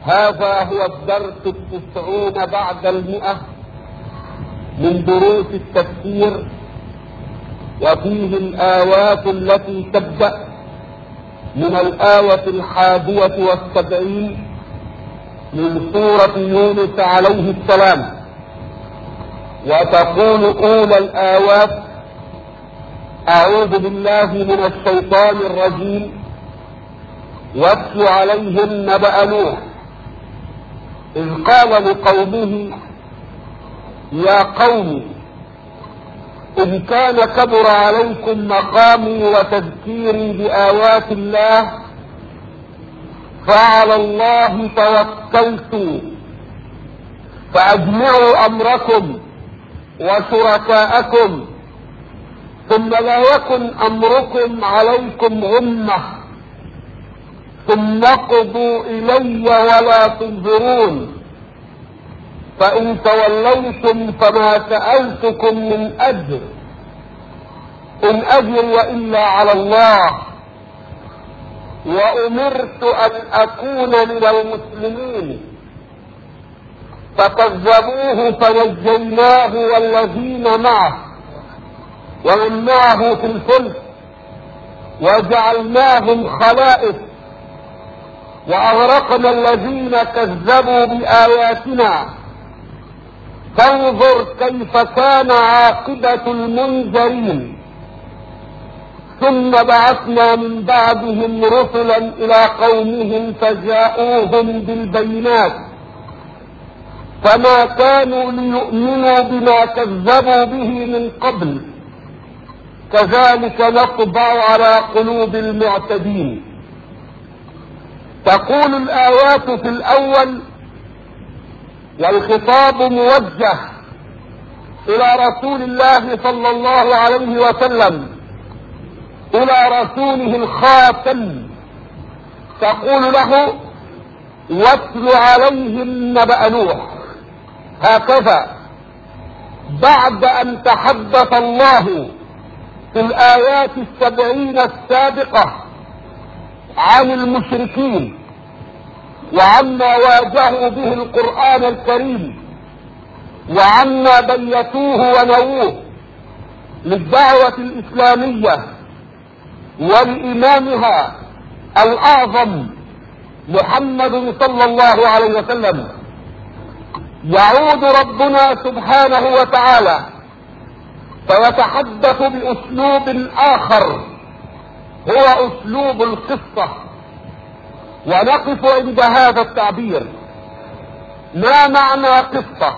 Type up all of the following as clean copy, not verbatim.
هذا هو الدرس 90 بعد 100 من دروس التفسير، وفيه الآيات التي تبدأ من الآية 71 من سورة يونس عليه السلام، وتقول أولى الآيات: أعوذ بالله من الشيطان الرجيم، واتل عليهم نبأ نوح إذ قال لقومه يا قوم إن كان كبر عليكم مقامي وتذكيري بآيات الله فعلى الله توكلت فأجمعوا أمركم وشركاءكم ثم لا يكن أمركم عليكم غمة ثم اقضوا إلي ولا تنظرون فإن توليتم فما سألتكم من أجر إن أجري إلا على الله وأمرت أن أكون من المسلمين فكذبوه فنجيناه والذين معه ومن معه في الفلك وجعلناهم خلائف وأغرقنا الذين كذبوا بآياتنا فانظر كيف كان عاقبة المنذرين ثم بعثنا من بعدهم رسلا إلى قومهم فجاءوهم بالبينات فما كانوا ليؤمنوا بما كذبوا به من قبل كذلك نطبع على قلوب المعتدين. تقول الآيات في الأول والخطاب موجه إلى رسول الله صلى الله عليه وسلم، إلى رسوله الخاتم، تقول له واتل عليهم نبأ نوح. هكذا بعد أن تحدث الله في الآيات 70 السابقة عن المشركين وعما واجهوا به القرآن الكريم وعما بيتوه ونووه للدعوة الإسلامية ولإمامها الأعظم محمد صلى الله عليه وسلم، يعود ربنا سبحانه وتعالى فيتحدث بأسلوب آخر هو أسلوب القصة. ونقف عند هذا التعبير. ما معنى قصة؟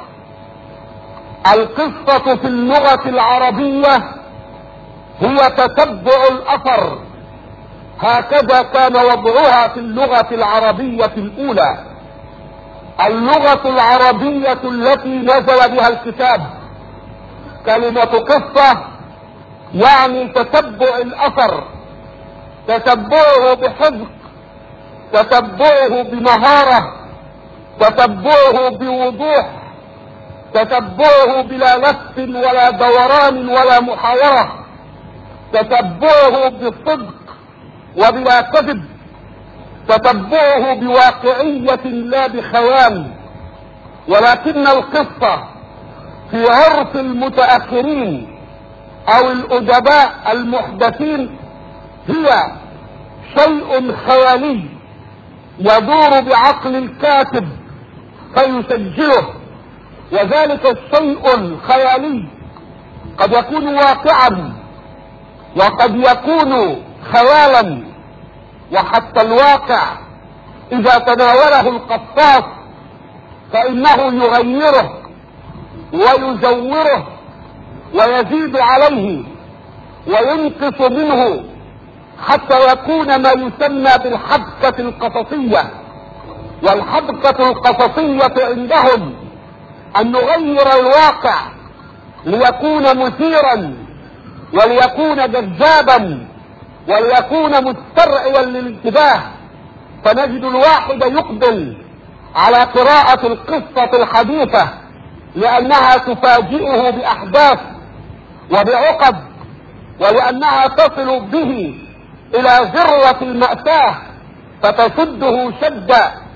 القصة في اللغة العربية هي تتبع الأثر، هكذا كان وضعها في اللغة العربية الأولى. اللغة العربية التي نزل بها الكتاب كلمة قصة يعني تتبع الأثر، تتبعه بحذق، تتبعه بمهارة، تتبعه بوضوح، تتبعه بلا لف ولا دوران ولا محاورة، تتبعه بصدق وبلا كذب، تتبعه بواقعية لا بخيال. ولكن القصة في عرف المتأخرين أو الأدباء المحدثين هي شيء خيالي يدور بعقل الكاتب فيسجله، وذلك الشيء الخيالي قد يكون واقعا وقد يكون خيالا. وحتى الواقع إذا تناوله القصاص فإنه يغيره ويزوره ويزيد عليه وينقص منه حتى يكون ما يسمى بالحبكة القصصية. والحبكة القصصية عندهم أن نغير الواقع ليكون مثيرا وليكون جذابا وليكون مسترعيا للانتباه، فنجد الواحد يقبل على قراءة القصة الحديثة لأنها تفاجئه بأحداث وبعقد، ولأنها تصل به إلى ذروة المأساة فتشده شدة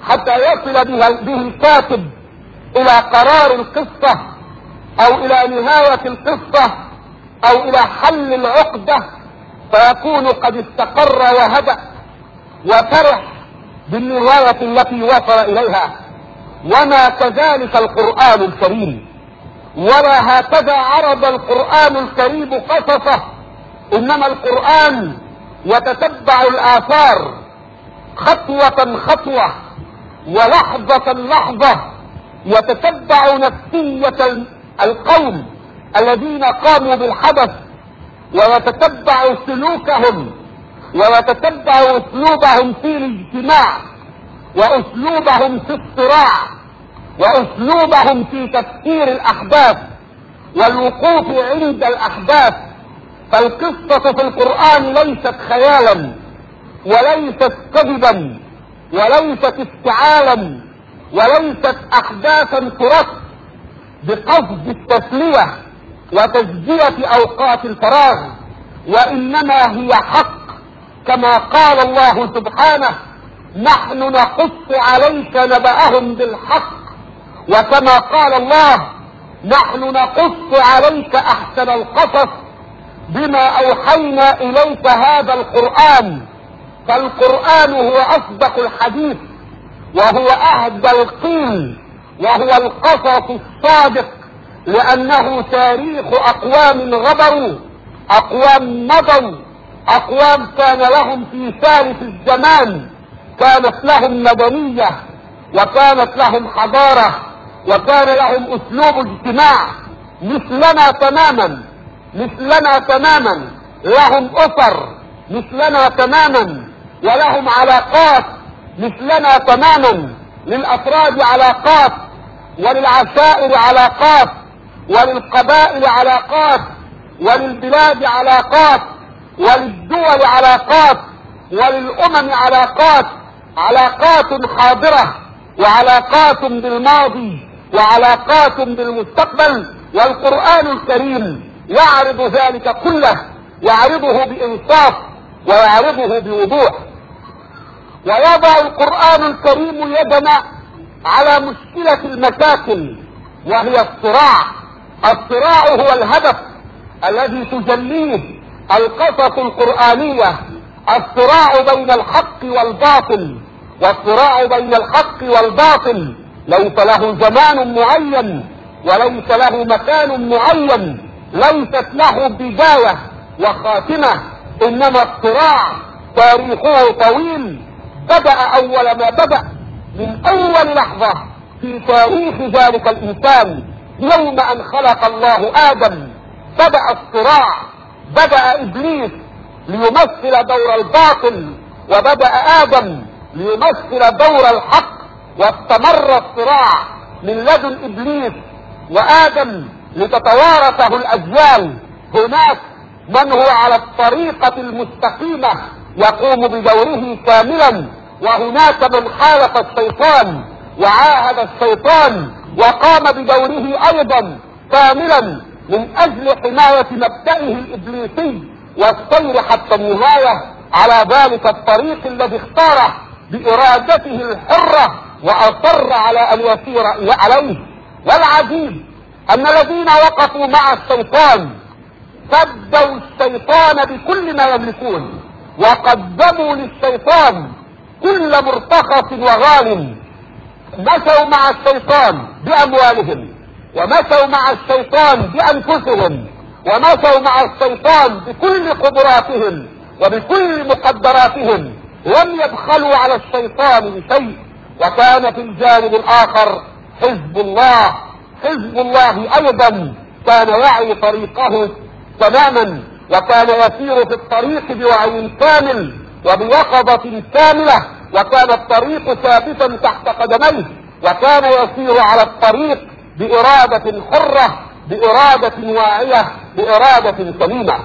حتى يصل به الكاتب الى قرار القصة او الى نهاية القصة او الى حل العقدة، فيكون قد استقر وهدأ وفرح بالنهاية التي وصل اليها. وما كذلك القرآن الكريم، ولا هكذا عرض القرآن الكريم قصصه، انما القرآن يتتبع الآثار خطوة خطوة ولحظة لحظة، يتتبع نفسية القوم الذين قاموا بالحدث، ويتتبع سلوكهم، ويتتبع اسلوبهم في الاجتماع، واسلوبهم في الصراع، واسلوبهم في تفسير الاحداث والوقوف عند الاحداث. فالقصة في القرآن ليست خيالا، وليست كذبا، وليست افتعالا، وليست احداثا ترص بقصد التسلية وتجزية اوقات الفراغ، وانما هي حق، كما قال الله سبحانه: نحن نقص عليك نبأهم بالحق. وكما قال الله: نحن نقص عليك احسن القصص بما اوحينا اليك هذا القرآن. فالقرآن هو اصدق الحديث، وهو اهدى القيل، وهو القصص الصادق، لانه تاريخ اقوام غبروا، اقوام مضوا، اقوام كان لهم في ثالث الزمان كانت لهم مدنية، وكانت لهم حضارة، وكان لهم اسلوب اجتماع مثلنا تماما، مثلنا تماما، لهم اسر مثلنا تماما، ولهم علاقات مثلنا تماما، للافراد علاقات، وللعشائر علاقات، وللقبائل علاقات، وللبلاد علاقات، وللدول علاقات، وللامم علاقات، علاقات حاضرة، وعلاقات بالماضي، وعلاقات بالمستقبل. والقرآن الكريم يعرض ذلك كله، يعرضه بإنصاف، ويعرضه بوضوح. ويضع القرآن الكريم يدنا على مشكلة المشاكل، وهي الصراع. الصراع هو الهدف الذي تجليه القصص القرآنية، الصراع بين الحق والباطل. والصراع بين الحق والباطل ليس له زمان معين، وليس له مكان معين، ليست له بداية وخاتمة، انما الصراع تاريخه طويل، بدأ اول ما بدأ من اول لحظة في تاريخ ذلك الانسان، يوم ان خلق الله ادم بدأ الصراع. بدأ ابليس ليمثل دور الباطل، وبدأ ادم ليمثل دور الحق، واستمر الصراع من لدن ابليس وادم لتتوارثه الاجيال. هناك من هو على الطريقة المستقيمة يقوم بدوره كاملا، وهناك من خالف الشيطان وعاهد الشيطان وقام بدوره ايضا كاملا من اجل حماية مبدئه الابليسي والسير حتى النهاية على ذلك الطريق الذي اختاره بارادته الحرة واصر على ان يسير عليه. والعجيب ان الذين وقفوا مع الشيطان سدوا الشيطان بكل ما يملكون، وقدموا للشيطان كل مرتخص وغال. مشوا مع الشيطان باموالهم، ومشوا مع الشيطان بانفسهم، ومشوا مع الشيطان بكل قدراتهم وبكل مقدراتهم، لم يبخلوا على الشيطان بشيء. وكان في الجانب الاخر حزب الله. حزب الله ايضا كان يعي طريقه تماما، وكان يسير في الطريق بوعي كامل وبيقظة كاملة، وكان الطريق ثابتا تحت قدميه، وكان يسير على الطريق بإرادة حرة، بإرادة واعية، بإرادة سليمة.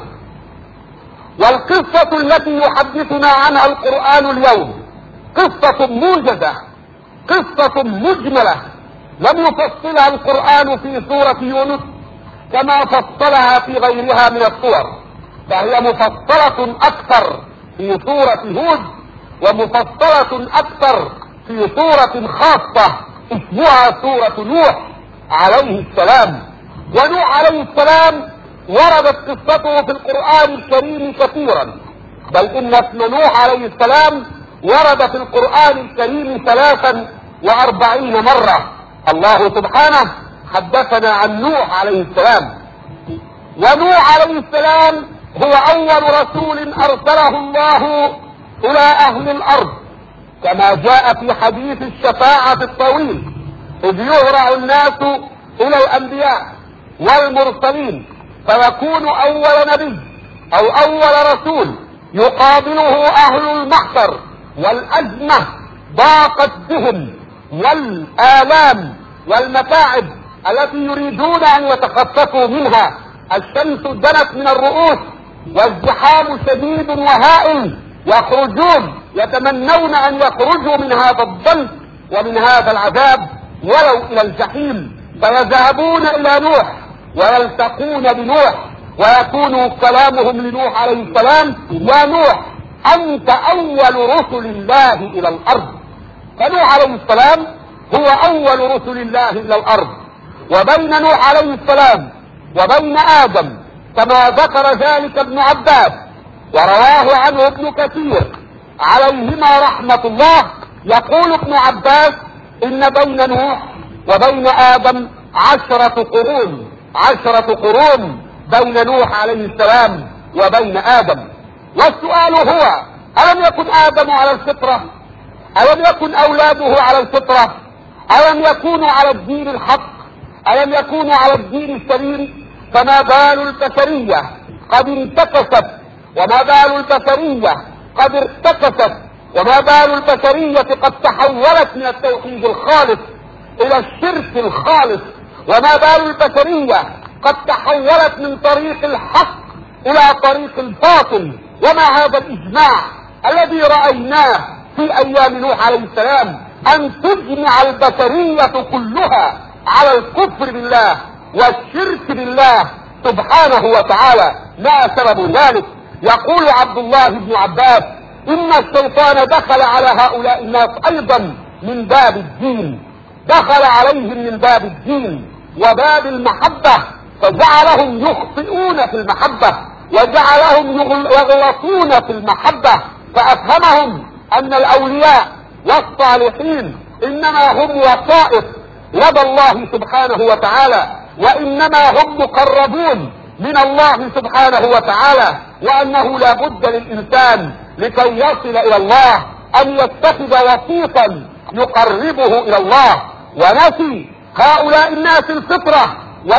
والقصة التي يحدثنا عنها القرآن اليوم قصة موجزة، قصة مجملة، لم يفصلها القرآن في سورة يونس كما فصلها في غيرها من السور، فهي مفصلة اكثر في سورة هود، ومفصلة اكثر في سورة خاصة اسمها سورة نوح عليه السلام. ونوح عليه السلام وردت قصته في القرآن الكريم كثيرا، بل ان اسم نوح عليه السلام ورد في القرآن الكريم 43 مرة. الله سبحانه حدثنا عن نوح عليه السلام. ونوح عليه السلام هو اول رسول ارسله الله الى اهل الارض، كما جاء في حديث الشفاعة الطويل، اذ يهرع الناس الى الانبياء والمرسلين فيكون اول نبي او اول رسول يقابله اهل المحشر والازمة ضاقت بهم والآلام والمتاعب التي يريدون ان يتخففوا منها. الشمس دنت من الرؤوس والزحام شديد وهائل، يخرجون يتمنون ان يخرجوا من هذا الضنك ومن هذا العذاب ولو الى الجحيم، فيذهبون الى نوح ويلتقون بنوح ويكون كلامهم لنوح عليه السلام: يا نوح انت اول رسل الله الى الارض. فنوح عليه السلام هو اول رسل الله الى الارض. وبين نوح عليه السلام وبين ادم كما ذكر ذلك ابن عباس ورواه عنه ابن كثير عليهما رحمة الله، يقول ابن عباس ان بين نوح وبين ادم 10 قرون بين نوح عليه السلام وبين ادم. والسؤال هو: الم يكن ادم على الفطرة؟ الم يكن اولاده على الفطرة؟ الم يكونوا على الدين الحق؟ الم يكونوا على الدين السليم؟ فما بال البشرية قد انتكست، وما بال البشرية قد ارتكست، وما بال البشرية قد تحولت من التوحيد الخالص الى الشرك الخالص، وما بال البشرية قد تحولت من طريق الحق الى طريق الباطل. وما هذا الاجماع الذي رأيناه في ايام نوح عليه السلام ان تجمع البشرية كلها على الكفر بالله والشرك بالله سبحانه وتعالى؟ ما سبب ذلك؟ يقول عبد الله بن عباس: ان الشيطان دخل على هؤلاء الناس ايضا من باب الدين، دخل عليهم من باب الدين وباب المحبة، فجعلهم يخطئون في المحبة وجعلهم يغلطون في المحبة، فافهمهم ان الاولياء والصالحين انما هم وسائط لدى الله سبحانه وتعالى، وانما هم مقربون من الله سبحانه وتعالى، وانه لا بد للانسان لكي يصل الى الله ان يتخذ وسيطا يقربه الى الله. ونسي هؤلاء الناس الفطرة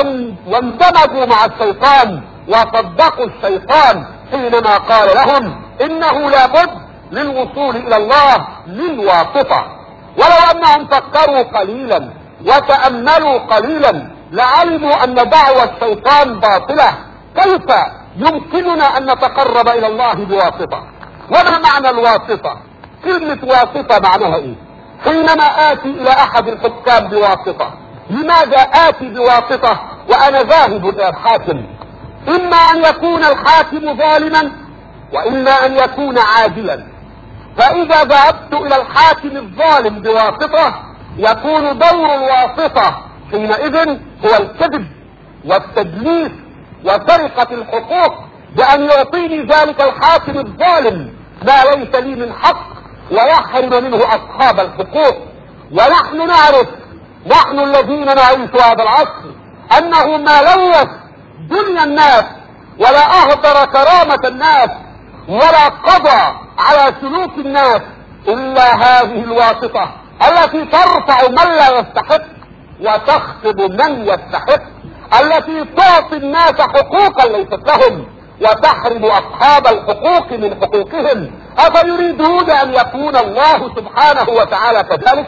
واندمجوا مع الشيطان وصدقوا الشيطان حينما قال لهم انه لا بد للوصول الى الله من واسطة. ولو انهم فكروا قليلا وتأملوا قليلا لعلموا ان دعوى الشيطان باطلة. كيف يمكننا ان نتقرب الى الله بواسطة؟ وما معنى الواسطة؟ كلمة واسطة معناها ايه؟ حينما اتي الى احد الحكام بواسطة، لماذا اتي بواسطة وانا ذاهب الى الحاكم؟ اما ان يكون الحاكم ظالما واما ان يكون عادلا. فاذا ذهبت الى الحاكم الظالم بواسطة يكون دور الواسطة حينئذ هو الكذب والتدليس وسرقة الحقوق، بأن يعطيني ذلك الحاكم الظالم ما ليس لي من حق ويحرم منه أصحاب الحقوق. ونحن نعرف، نحن الذين نعيش هذا العصر، أنه ما لوث دنيا الناس ولا أهدر كرامة الناس ولا قضى على سلوك الناس إلا هذه الواسطة التي ترفع من لا يستحق وتخفض من يستحق، التي تعطي الناس حقوقا ليست لهم وتحرم اصحاب الحقوق من حقوقهم. افيريدون ان يكون الله سبحانه وتعالى كذلك؟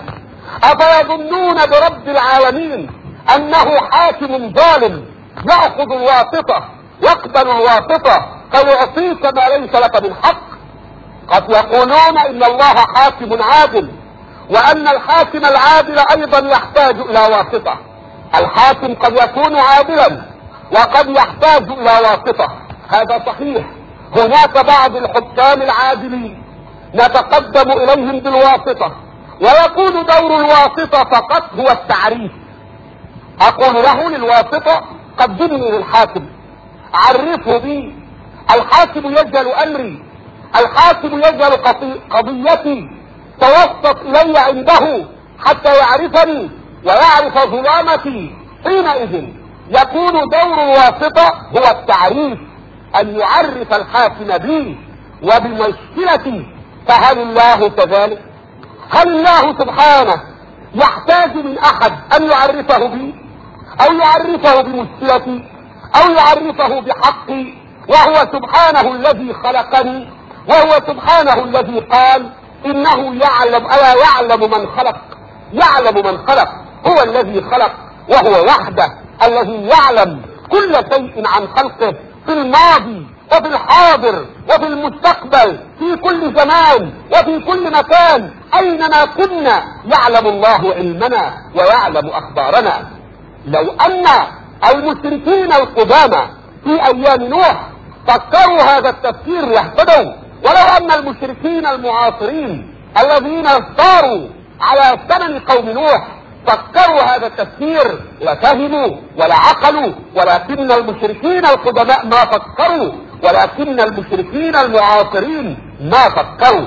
افيظنون برب العالمين انه حاكم ظالم يأخذ الواسطة يقبل الواسطة فيعطيك ما ليس لك من حق؟ قد يقولون ان الله حاكم عادل، وان الحاكم العادل ايضا يحتاج الى واسطة. الحاكم قد يكون عادلا وقد يحتاج الى واسطة، هذا صحيح. هناك بعض الحكام العادلين نتقدم اليهم بالواسطة ويكون دور الواسطة فقط هو التعريف. اقول له للواسطة قدمني للحاكم، عرفه بي، الحاكم يجهل امري، الحاكم يجهل قضيتي، توسط الي عنده حتى يعرفني ويعرف ظلامتي. حينئذ يكون دور الواسطة هو التعريف، ان يعرف الحاكم بي وبمشكلتي. فهل الله كذلك؟ هل الله سبحانه يحتاج من احد ان يعرفه بي او يعرفه بمشكلتي او يعرفه بحقي؟ وهو سبحانه الذي خلقني، وهو سبحانه الذي قال انه يعلم الا يعلم من خلق، يعلم من خلق، هو الذي خلق وهو وحده الذي يعلم كل شيء عن خلقه في الماضي وفي الحاضر وفي المستقبل، في كل زمان وفي كل مكان، اينما كنا يعلم الله علمنا ويعلم اخبارنا. لو ان المشركين القدامى في ايام نوح فكروا هذا التفكير يهتدوا، ولو ان المشركين المعاصرين الذين صاروا على ثمن قوم نوح فكروا هذا التفكير لفهموا ولا عقلوا، ولكن المشركين القدماء ما فكروا، ولكن المشركين المعاصرين ما فكروا.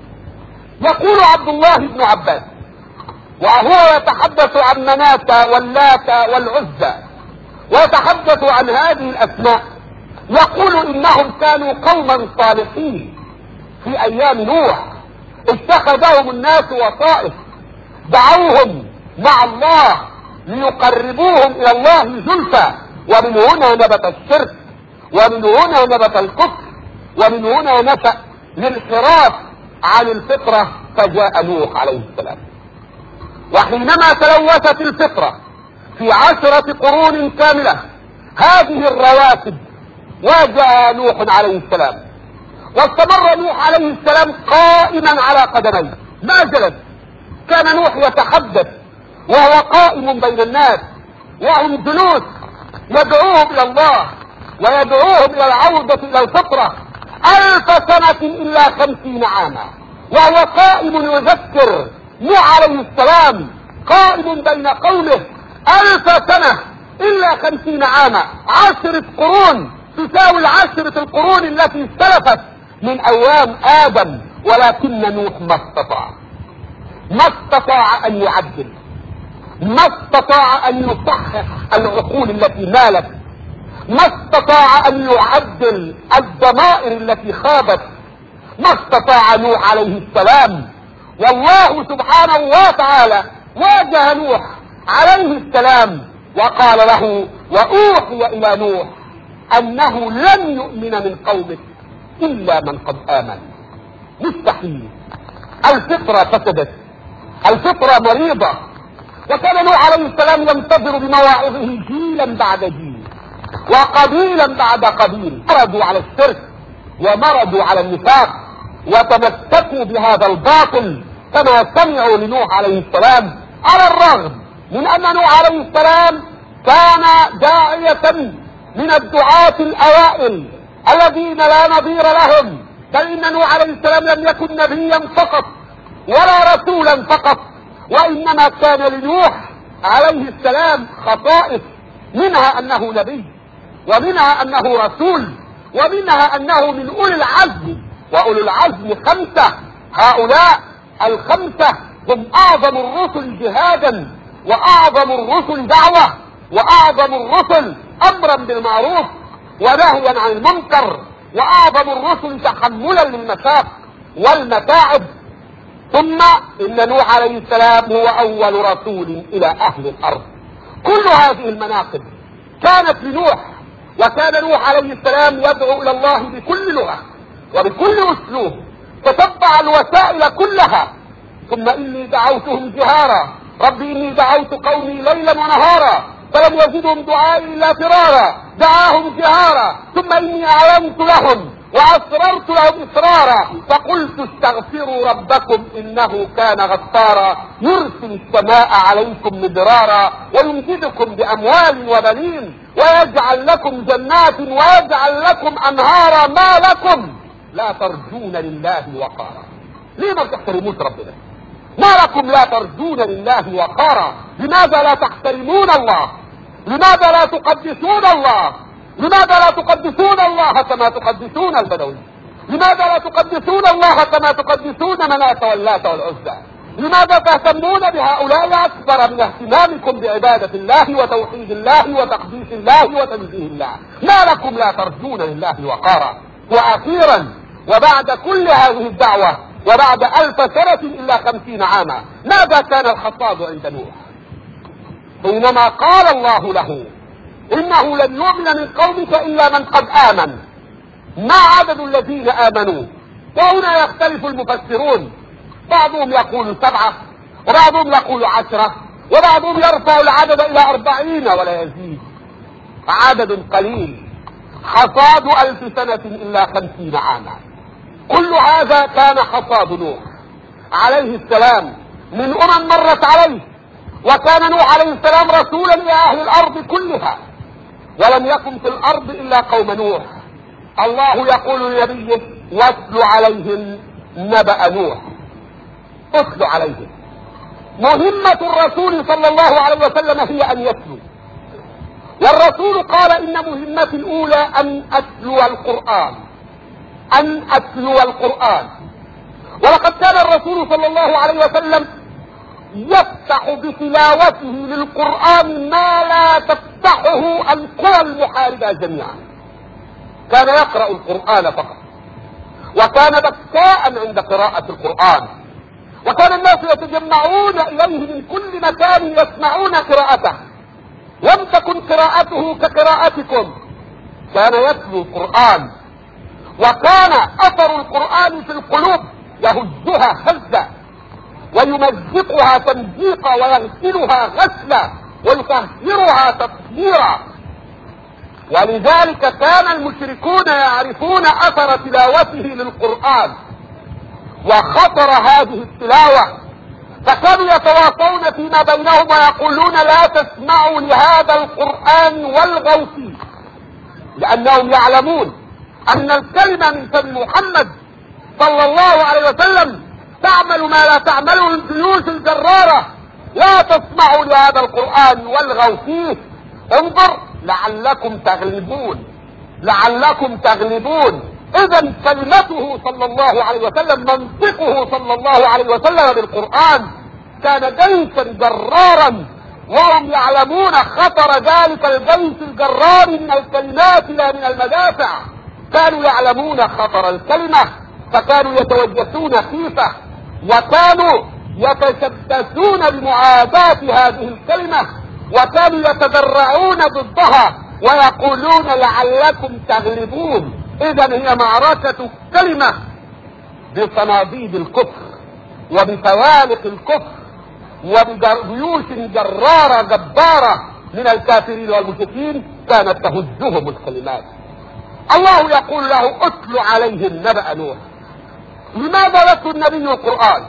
يقول عبد الله بن عباس وهو يتحدث عن مناة واللات والعزى ويتحدث عن هذه الاسماء، يقول انهم كانوا قوما صالحين في ايام نوح، اتخذهم الناس وسائط، دعوهم مع الله ليقربوهم الى الله زلفى، ومن هنا نبت الشرك، ومن هنا نبت الكفر، ومن هنا نشأ الانحراف عن الفطرة، فجاء نوح عليه السلام. وحينما تلوثت الفطرة في 10 قرون كاملة هذه الرواتب، وجاء نوح عليه السلام، واستمر نوح عليه السلام قائما على قدميه، ما جلس. كان نوح يتحدث وهو قائم بين الناس، وهم جلوس يدعوهم الى الله ويدعوهم الى العودة الى الفطرة 1000 سنة الا 50 عاما، وهو قائم يذكر نوح عليه السلام قائم بين قومه 1000 سنة الا 50 عاما، 10 قرون تساوي 10 القرون التي استلفت من ايام ادم. ولكن نوح ما استطاع ان يعدل، ما استطاع ان يصحح العقول التي مالت، ما استطاع ان يعدل الضمائر التي خابت، ما استطاع نوح عليه السلام. والله سبحانه وتعالى واجه نوح عليه السلام وقال له: واوحي الى نوح انه لن يؤمن من قومك الا من قد امن. مستحيل، الفطرة فسدت، الفطرة مريضة. وكان نوح عليه السلام ينتظر بمواعظه جيلا بعد جيل وقبيلا بعد قبيل، مرضوا على الشرك ومرضوا على النفاق وتمسكوا بهذا الباطل كما سمعوا لنوح عليه السلام، على الرغم من ان نوح عليه السلام كان داعية من الدعاة الاوائل الذين لا نظير لهم، بل ان نوح عليه السلام لم يكن نبيا فقط ولا رسولا فقط، وانما كان لنوح عليه السلام خصائص، منها انه نبي، ومنها انه رسول، ومنها انه من اولي العزم، واولي العزم 5. هؤلاء 5 هم اعظم الرسل جهادا، واعظم الرسل دعوة، واعظم الرسل امرا بالمعروف ونهيا عن المنكر، واعظم الرسل تحملا للمشاق والمتاعب. ثم ان نوح عليه السلام هو اول رسول الى اهل الارض. كل هذه المناقب كانت لنوح، وكان نوح عليه السلام يدعو الى الله بكل لغة وبكل اسلوب، تتبع الوسائل كلها. ثم اني دعوتهم جهارا، ربي اني دعوت قومي ليلا ونهارا فلم يزدهم دعائي الا فرارا، دعاهم جهارا. ثم اني اعلنت لهم واسررت لهم اسرارا، فقلت استغفروا ربكم انه كان غفارا يرسل السماء عليكم مدرارا ويمددكم باموال وبنين ويجعل لكم جنات ويجعل لكم انهارا، ما لكم لا ترجون لله وقارا. ليه ما بتحترموش ربنا؟ ما لكم لا ترجون لله وقارا؟ لماذا لا تحترمون الله؟ لماذا لا تقدسون الله؟ لماذا لا تقدسون الله كما تقدسون البدوي؟ لماذا لا تقدسون الله كما تقدسون مناة واللات والعزى؟ لماذا تهتمون بهؤلاء أكثر من اهتمامكم بعبادة الله وتوحيد الله وتقديس الله وتنزيه الله؟ ما لكم لا ترجون لله وقارا؟ وأخيرا، وبعد كل هذه الدعوة وبعد 1000 سنة إلا 50 عاما، ماذا كان الخطاب عند نوح حينما قال الله له إنه لن يؤمن من قومك إلا من قد آمن؟ ما عدد الذين آمنوا؟ وهنا يختلف المفسرون، بعضهم يقول 7 وبعضهم يقول 10 وبعضهم يرفع العدد إلى 40 ولا يزيد، عدد قليل. حصاد 1000 سنة إلا 50 عاما. كل هذا كان حصاد نوح عليه السلام من مرت عليه، وكان نوح عليه السلام رسولا إلى أهل الأرض كلها، ولم يكن في الأرض إلا قوم نوح. الله يقول لنبيه واتل عليهم نبأ نوح. اتل عليهم. مهمة الرسول صلى الله عليه وسلم هي أن يتلو، والرسول قال إن مهمتي الأولى أن أتلو القرآن، أن أتلو القرآن. ولقد كان الرسول صلى الله عليه وسلم يفتح بتلاوته للقرآن ما لا تفتحه القرى المحاربة جميعا. كان يقرأ القرآن فقط، وكان بكاء عند قراءة القرآن، وكان الناس يتجمعون إليه من كل مكان يسمعون قراءته. لم تكن قراءته كقراءتكم، كان يتلو القرآن، وكان أثر القرآن في القلوب يهزها هزا ويمزقها تمزيقا ويغسلها غسلا ويطهرها تطهيرا. ولذلك كان المشركون يعرفون أثر تلاوته للقرآن وخطر هذه التلاوة، فكانوا يتواصون فيما بينهم ويقولون لا تسمعوا لهذا القرآن والغوا فيه، لأنهم يعلمون أن الكلمة من فم محمد صلى الله عليه وسلم تعمل ما لا تعمله الجيوش الجرارة. لا تسمعوا لهذا القرآن والغوا فيه، انظر لعلكم تغلبون، لعلكم تغلبون. إذا كلمته صلى الله عليه وسلم، منطقه صلى الله عليه وسلم بالقرآن كان جيشا جرارا، وهم يعلمون خطر ذلك الجيش الجرار من الكلمات لا من المدافع. كانوا يعلمون خطر الكلمة، فكانوا يتوجسون خيفة، وكانوا يتشبثون بمعاداة هذه الكلمة، وكانوا يتذرعون ضدها ويقولون لعلكم تغلبون. إذا هي معركة كلمة بصناديد الكفر وبفوالق الكفر وبجيوش جرارة جبارة من الكافرين والمشركين كانت تهزهم الكلمات. الله يقول له اتل عليهم نبأ نوح. لماذا يتلو النبي القرآن؟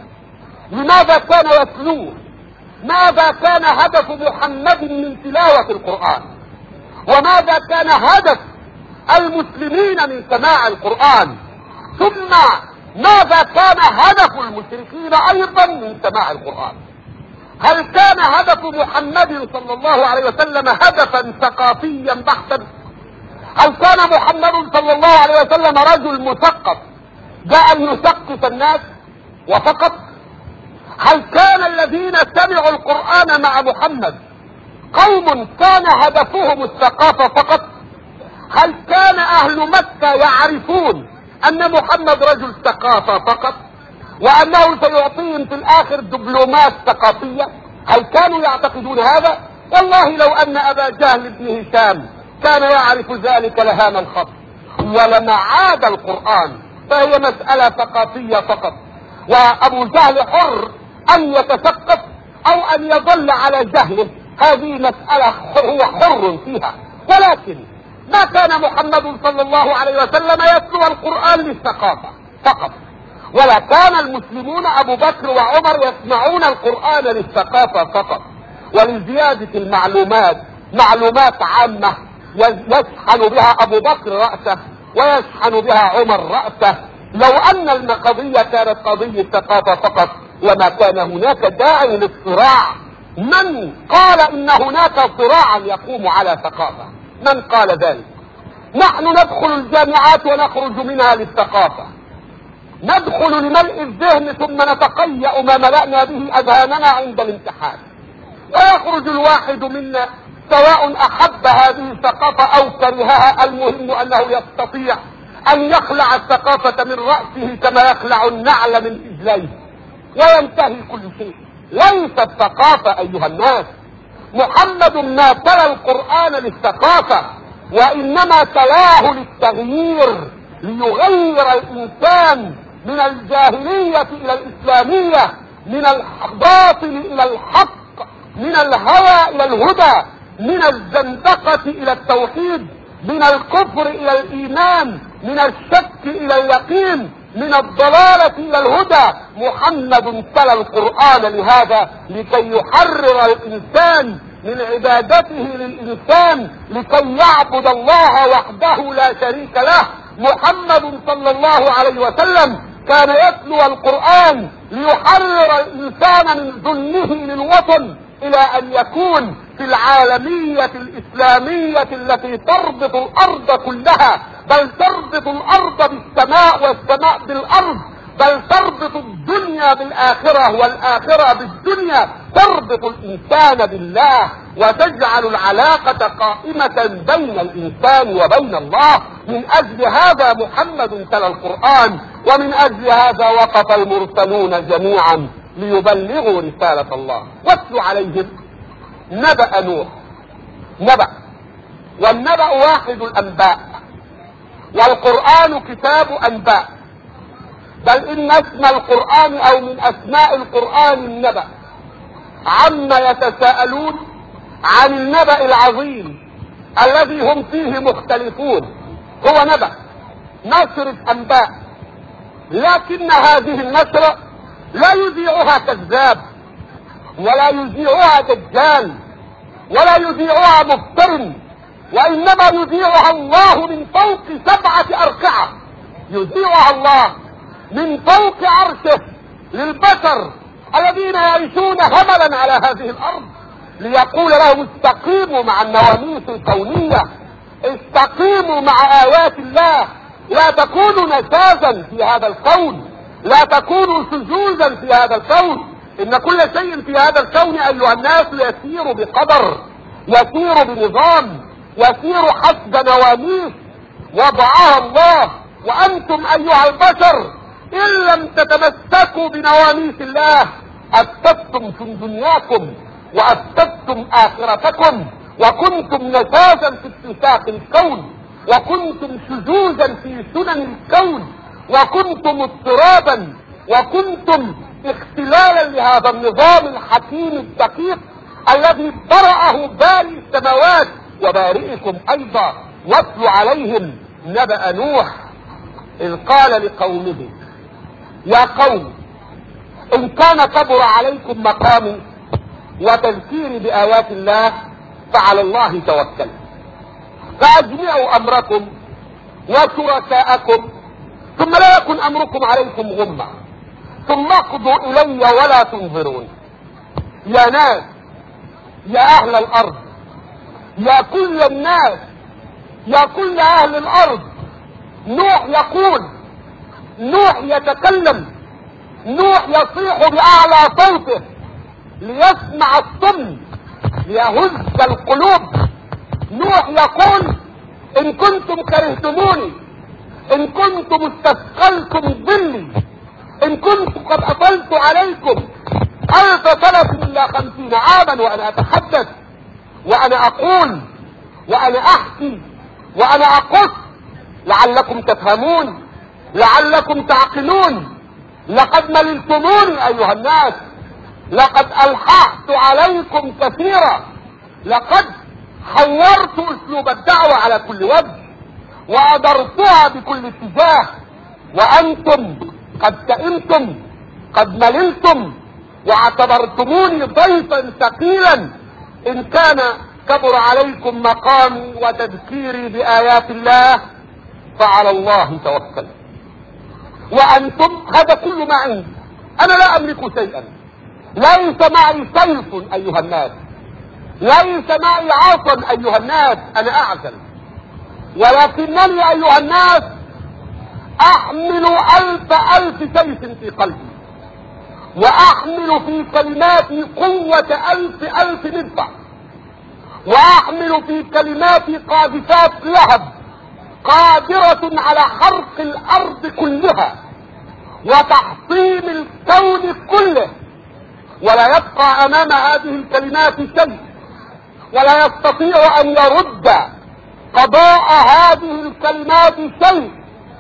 لماذا كان يتلوه؟ ماذا كان هدف محمد من تلاوة القرآن؟ وماذا كان هدف المسلمين من سماع القرآن؟ ثم ماذا كان هدف المشركين أيضا من سماع القرآن؟ هل كان هدف محمد صلى الله عليه وسلم هدفا ثقافيا بحتا؟ هل كان محمد صلى الله عليه وسلم رجل مثقف جاء أن يثقف الناس وفقط؟ هل كان الذين سمعوا القرآن مع محمد قوم كان هدفهم الثقافة فقط؟ هل كان أهل مكة يعرفون أن محمد رجل ثقافة فقط وأنه سيعطيهم في الآخر دبلومات ثقافية؟ هل كانوا يعتقدون هذا؟ والله لو أن أبا جهل بن هشام كان يعرف ذلك لهان الخط ولما عاد القرآن، فهي مسألة ثقافية فقط، وأبو جهل حر أن يتثقف أو أن يظل على جهله، هذه مسألة هو حر فيها. ولكن ما كان محمد صلى الله عليه وسلم يتلو القرآن للثقافة فقط، ولا كان المسلمون أبو بكر وعمر يسمعون القرآن للثقافة فقط ولزيادة المعلومات، معلومات عامة يشحن بها أبو بكر رأسه ويشحن بها عمر رأسه. لو أن القضية كانت قضية ثقافة فقط وما كان هناك داعي للصراع. من قال ان هناك صراعا يقوم على ثقافة؟ من قال ذلك؟ نحن ندخل الجامعات ونخرج منها للثقافة، ندخل لملء الذهن ثم نتقيأ ما ملأنا به اذهاننا عند الامتحان، ويخرج الواحد منا سواء احب هذه الثقافة او كرهها، المهم انه يستطيع ان يخلع الثقافة من رأسه كما يخلع النعل من رجليه وينتهي كل شيء. ليست ثقافة ايها الناس. محمد ما تلا القرآن للثقافة، وانما تلاه للتغيير، ليغير الانسان من الجاهلية الى الاسلامية، من الباطل الى الحق، من الهوى الى الهدى، من الزندقة الى التوحيد، من الكفر الى الايمان، من الشك الى اليقين، من الضلالة الى الهدى. محمد تلا القرآن لهذا، لكي يحرر الانسان من عبادته للانسان، لكي يعبد الله وحده لا شريك له. محمد صلى الله عليه وسلم كان يتلو القرآن ليحرر الانسان من ذله للوطن، الى ان يكون في العالمية الاسلامية التي تربط الارض كلها، بل تربط الارض بالسماء والسماء بالارض، بل تربط الدنيا بالاخرة والاخرة بالدنيا، تربط الانسان بالله وتجعل العلاقة قائمة بين الانسان وبين الله. من اجل هذا محمد تلا القرآن، ومن اجل هذا وقف المرسلون جميعا ليبلغوا رسالة الله. واتل عليهم نبأ نوح. نبأ، والنبأ واحد الانباء، والقرآن كتاب انباء، بل ان اسم القرآن او من اسماء القرآن النبأ. عما يتساءلون عن النبأ العظيم الذي هم فيه مختلفون، هو نبأ، نشرة انباء، لكن هذه النشرة لا يذيعها كذاب، ولا يذيعها دجال، ولا يذيعها مفتر، وانما يذيعها الله من فوق 7 أركعة. يذيعها الله من فوق عرشه للبشر الذين يعيشون هملا على هذه الارض، ليقول لهم استقيموا مع النواميس الكونية، استقيموا مع ايات الله، لا تكونوا نسازا في هذا الكون، لا تكونوا شذوذا في هذا الكون. ان كل شيء في هذا الكون ايها الناس يسير بقدر، يسير بنظام، يسير حسب نواميس وضعها الله. وانتم ايها البشر ان لم تتمسكوا بنواميس الله افسدتم في دنياكم وافسدتم اخرتكم، وكنتم نسازا في اتساق الكون، وكنتم شذوذا في سنن الكون، وكنتم اضطرابا، وكنتم اختلالا لهذا النظام الحكيم الدقيق الذي برأه بارئ السماوات وبارئكم ايضا. واتل عليهم نبأ نوح اذ قال لقومه يا قوم ان كان كبر عليكم مقامي وتذكيري بآيات الله فعلى الله توكل، فاجمعوا امركم وشركاءكم ثم لا يكن امركم عليكم غمة، ثم اقضوا الي ولا تنظرون. يا ناس، يا اهل الارض، يا كل الناس، يا كل اهل الارض، نوح يقول، نوح يتكلم، نوح يصيح باعلى صوته ليسمع الصم، ليهز القلوب. نوح يقول ان كنتم كرهتموني، ان كنتم استثقلتم ظلي، ان كنت قد اطلت عليكم 1000 سنة الا 50 عاما وانا اتحدث وانا اقول وانا احكي وانا اقص، لعلكم تفهمون، لعلكم تعقلون. لقد مللتموني ايها الناس، لقد الححت عليكم كثيرا، لقد حورت اسلوب الدعوة على كل وجه وادرتها بكل اتجاه، وانتم قد تئمتم، قد مللتم، واعتبرتموني ضيفا ثقيلا. ان كان كبر عليكم مقامي وتذكيري بآيات الله فعلى الله توكل. وانتم هذا كل ما عندي، انا لا املك شيئا، ليس معي سيف ايها الناس، ليس معي عصا ايها الناس، انا اعزل، ولكنني ايها الناس احمل 1000 سيف في قلبي، واحمل في كلماتي قوة 1000 مدفع، واحمل في كلماتي قاذفات لهب قادرة على حرق الارض كلها وتحطيم الكون كله، ولا يبقى امام هذه الكلمات شيء، ولا يستطيع ان يرد قضاء هذه الكلمات شيء.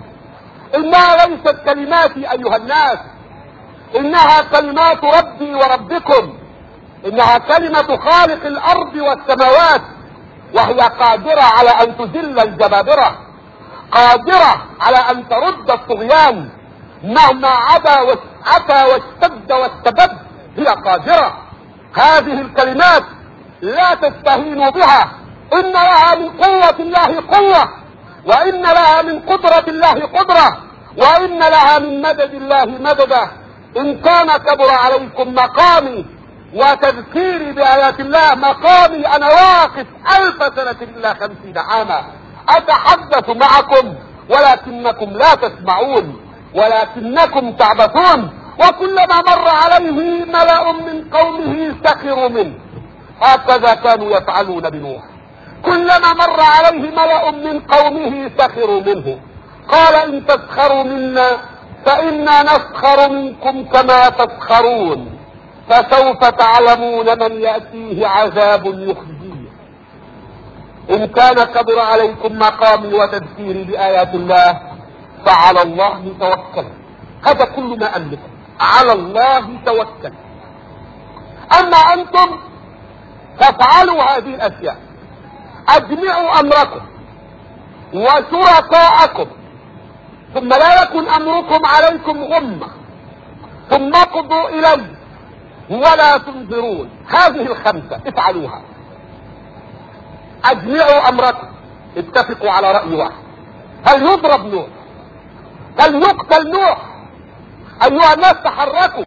انها ليست كلماتي ايها الناس، انها كلمات ربي وربكم، انها كلمة خالق الارض والسماوات، وهي قادرة على ان تذل الجبابرة، قادرة على ان ترد الطغيان مهما عتى واشتد واستبد، هي قادرة. هذه الكلمات لا تستهينوا بها، ان لها من قوة الله قوة، وان لها من قدرة الله قدرة، وان لها من مدد الله مددا. ان كان كبر عليكم مقامي وتذكيري بآيات الله، مقامي انا واقف 1000 سنة الا 50 عاما اتحدث معكم ولكنكم لا تسمعون، ولكنكم تعبثون. وكلما مر عليه ملأ من قومه سخروا منه، هكذا كانوا يفعلون بنوح، كلما مر عليه ملأ من قومه سخروا منه، قال ان تسخروا منا فإنا نسخر منكم كما تسخرون، فسوف تعلمون من يأتيه عذاب يخزيه. إن كان كبر عليكم مقامي وتذكيري بآيات الله فعلى الله توكل، هذا كل ما أملك، على الله توكل. أما أنتم فافعلوا هذه الأشياء، أجمعوا أمركم وشركاءكم، ثم لا يكن أمركم عليكم غمة، ثم اقضوا إلي ولا تنظرون. هذه الخمسة افعلوها، أجمعوا أمركم، اتفقوا على رأي واحد. هل يضرب نوح؟ هل يقتل نوح؟ أيها الناس تحركوا.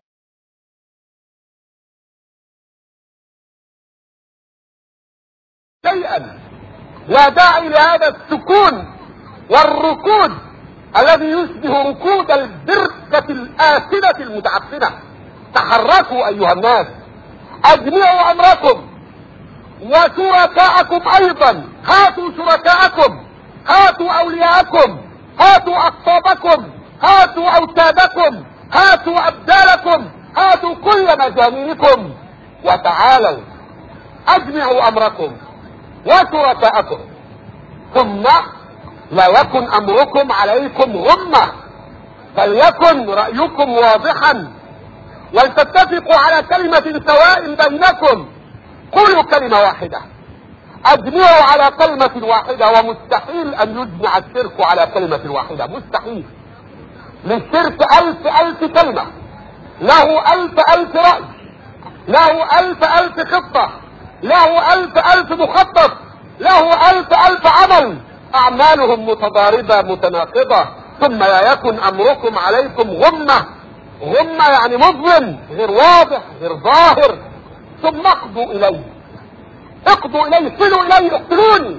شيئا، لا داعي لهذا السكون والركود الذي يشبه ركود البركة الآسنة المتعفنة. تحركوا أيها الناس، أجمعوا أمركم وشركاءكم أيضا، هاتوا شركاءكم، هاتوا أولياءكم، هاتوا أقطابكم، هاتوا أوتادكم، هاتوا أبدالكم، هاتوا كل مجانينكم وتعالوا أجمعوا أمركم وشركاءكم، ثم لا يكن أمركم عليكم غمة، فليكن رأيكم واضحا، ولتتفقوا على كلمة سواء بينكم. قولوا كلمة واحدة، اجمعوا على كلمة واحدة، ومستحيل ان يجمع الشرك على كلمة واحدة، مستحيل. للشرك 1000 كلمة، له 1000 رأي، له 1000 خطة، له 1000 مخطط، له 1000 عمل، اعمالهم متضاربة متناقضة. ثم لا يكن امركم عليكم غمة، غمة يعني مظلم، غير واضح، غير ظاهر. ثم اقضوا اليه، اقضوا اليه، صلوا اليه، اقتلوني،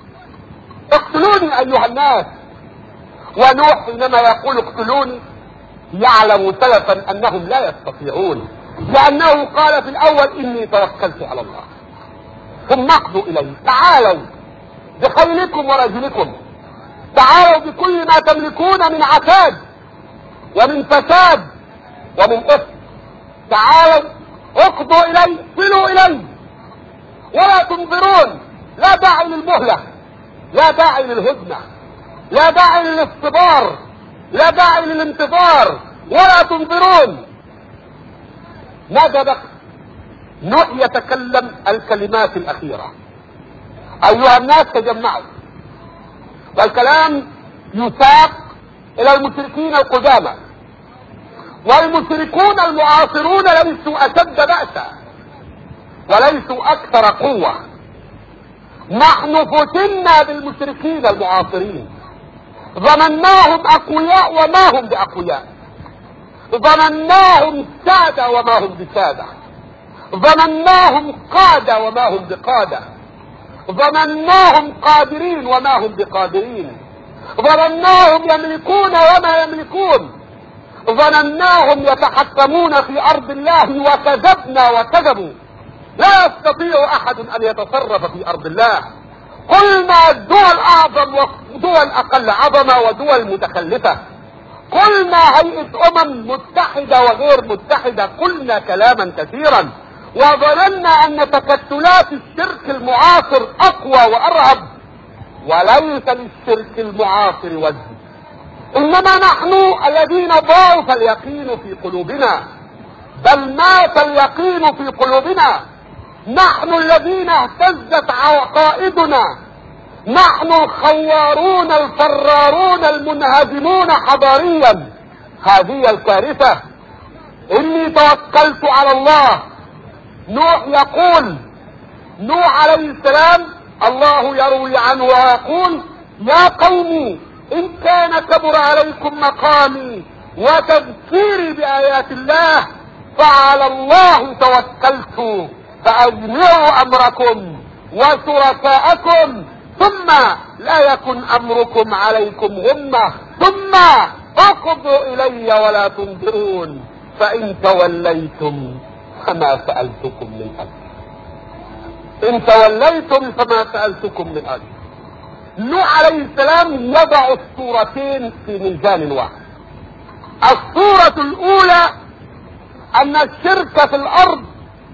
اقتلوني ايها الناس. ونوح حينما يقول اقتلوني يعلم سلفا انهم لا يستطيعون، لانه قال في الاول اني توكلت على الله. ثم اقضوا اليه، تعالوا بخيلكم ورجلكم، تعالوا بكل ما تملكون من عتاد ومن فساد ومن اثم، تعالوا اقضوا الي، صلوا الي ولا تنظرون. لا داعي للمهلة، لا داعي للهدنة، لا داعي للاصطبار، لا داعي للانتظار، ولا تنظرون. ماذا بقي؟ نوح يتكلم الكلمات الأخيرة، أيها الناس تجمعوا، والكلام يساق إلى المشركين القدامى، والمشركون المعاصرون ليسوا أشد بأسا وليسوا أكثر قوة. نحن فتنا بالمشركين المعاصرين، ظنناهم أقوياء وما هم بأقوياء، ظنناهم سادة وما هم بسادة، ظنناهم قادة وما هم بقادة، ظنناهم قادرين وما هم بقادرين، ظنناهم يملكون وما يملكون، ظنناهم يتحكمون في ارض الله وكذبنا وكذبوا. لا يستطيع احد ان يتصرف في ارض الله. قلنا دول اعظم ودول اقل عظمة ودول متخلفة، قلنا هيئة متحدة وغير متحدة، قلنا كلاما كثيرا، وظننا ان تكتلات الشرك المعاصر اقوى وارهب، وليس للشرك المعاصر وزن، انما نحن الذين ضعف اليقين في قلوبنا، بل مات اليقين في قلوبنا، نحن الذين اهتزت عقائدنا، نحن الخوارون الفرارون المنهزمون حضاريا. هذه الكارثة. اني توكلت على الله. نوح يقول، نوح عليه السلام الله يروي عنه ويقول: يا قوم ان كان كبر عليكم مقامي وتذكيري بآيات الله فعلى الله توكلت فأجمعوا أمركم وشركاءكم ثم لا يكن أمركم عليكم غمة ثم اقضوا إلي ولا تنظرون فإن توليتم فما سألتكم من أجر. إن توليتم فما سألتكم من أجر. نوح عليه السلام يضع الصورتين في ميزان واحد. الصورة الأولى أن الشرك في الأرض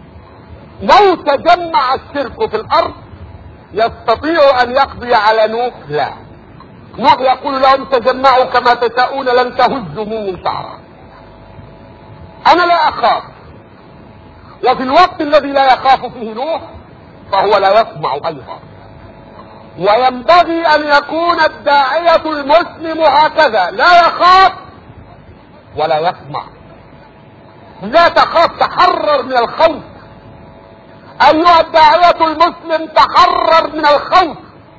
لو تجمع الشرك في الأرض يستطيع أن يقضي على نوح؟ لا. نوح يقول لهم: تجمعوا كما تشاءون لن تهزوا مني شعرا. أنا لا أخاف. وفي الوقت الذي لا يخاف فيه نوح فهو لا يسمع أيضا. وينبغي أن يكون الداعية المسلم هكذا، لا يخاف ولا يسمع. لا تخاف، تحرر من الخوف. أيها الداعية المسلم تحرر من الخوف.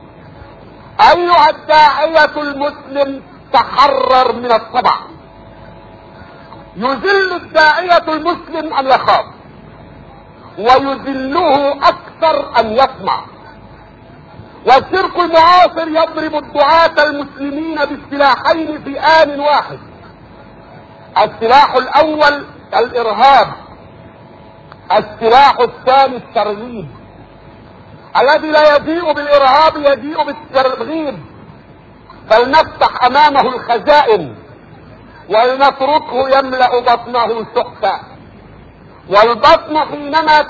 أيها الداعية المسلم تحرر من الطبع. يذل الداعية المسلم أن يخاف، ويذله أكثر أن يسمع. والشرك المعاصر يضرب الدعاة المسلمين بالسلاحين في آن واحد. السلاح الأول الإرهاب، السلاح الثاني الترغيب. الذي لا يجيء بالإرهاب يجيء بالترغيب. فلنفتح أمامه الخزائن ولنتركه يملأ بطنه سحتا. والبطن حينما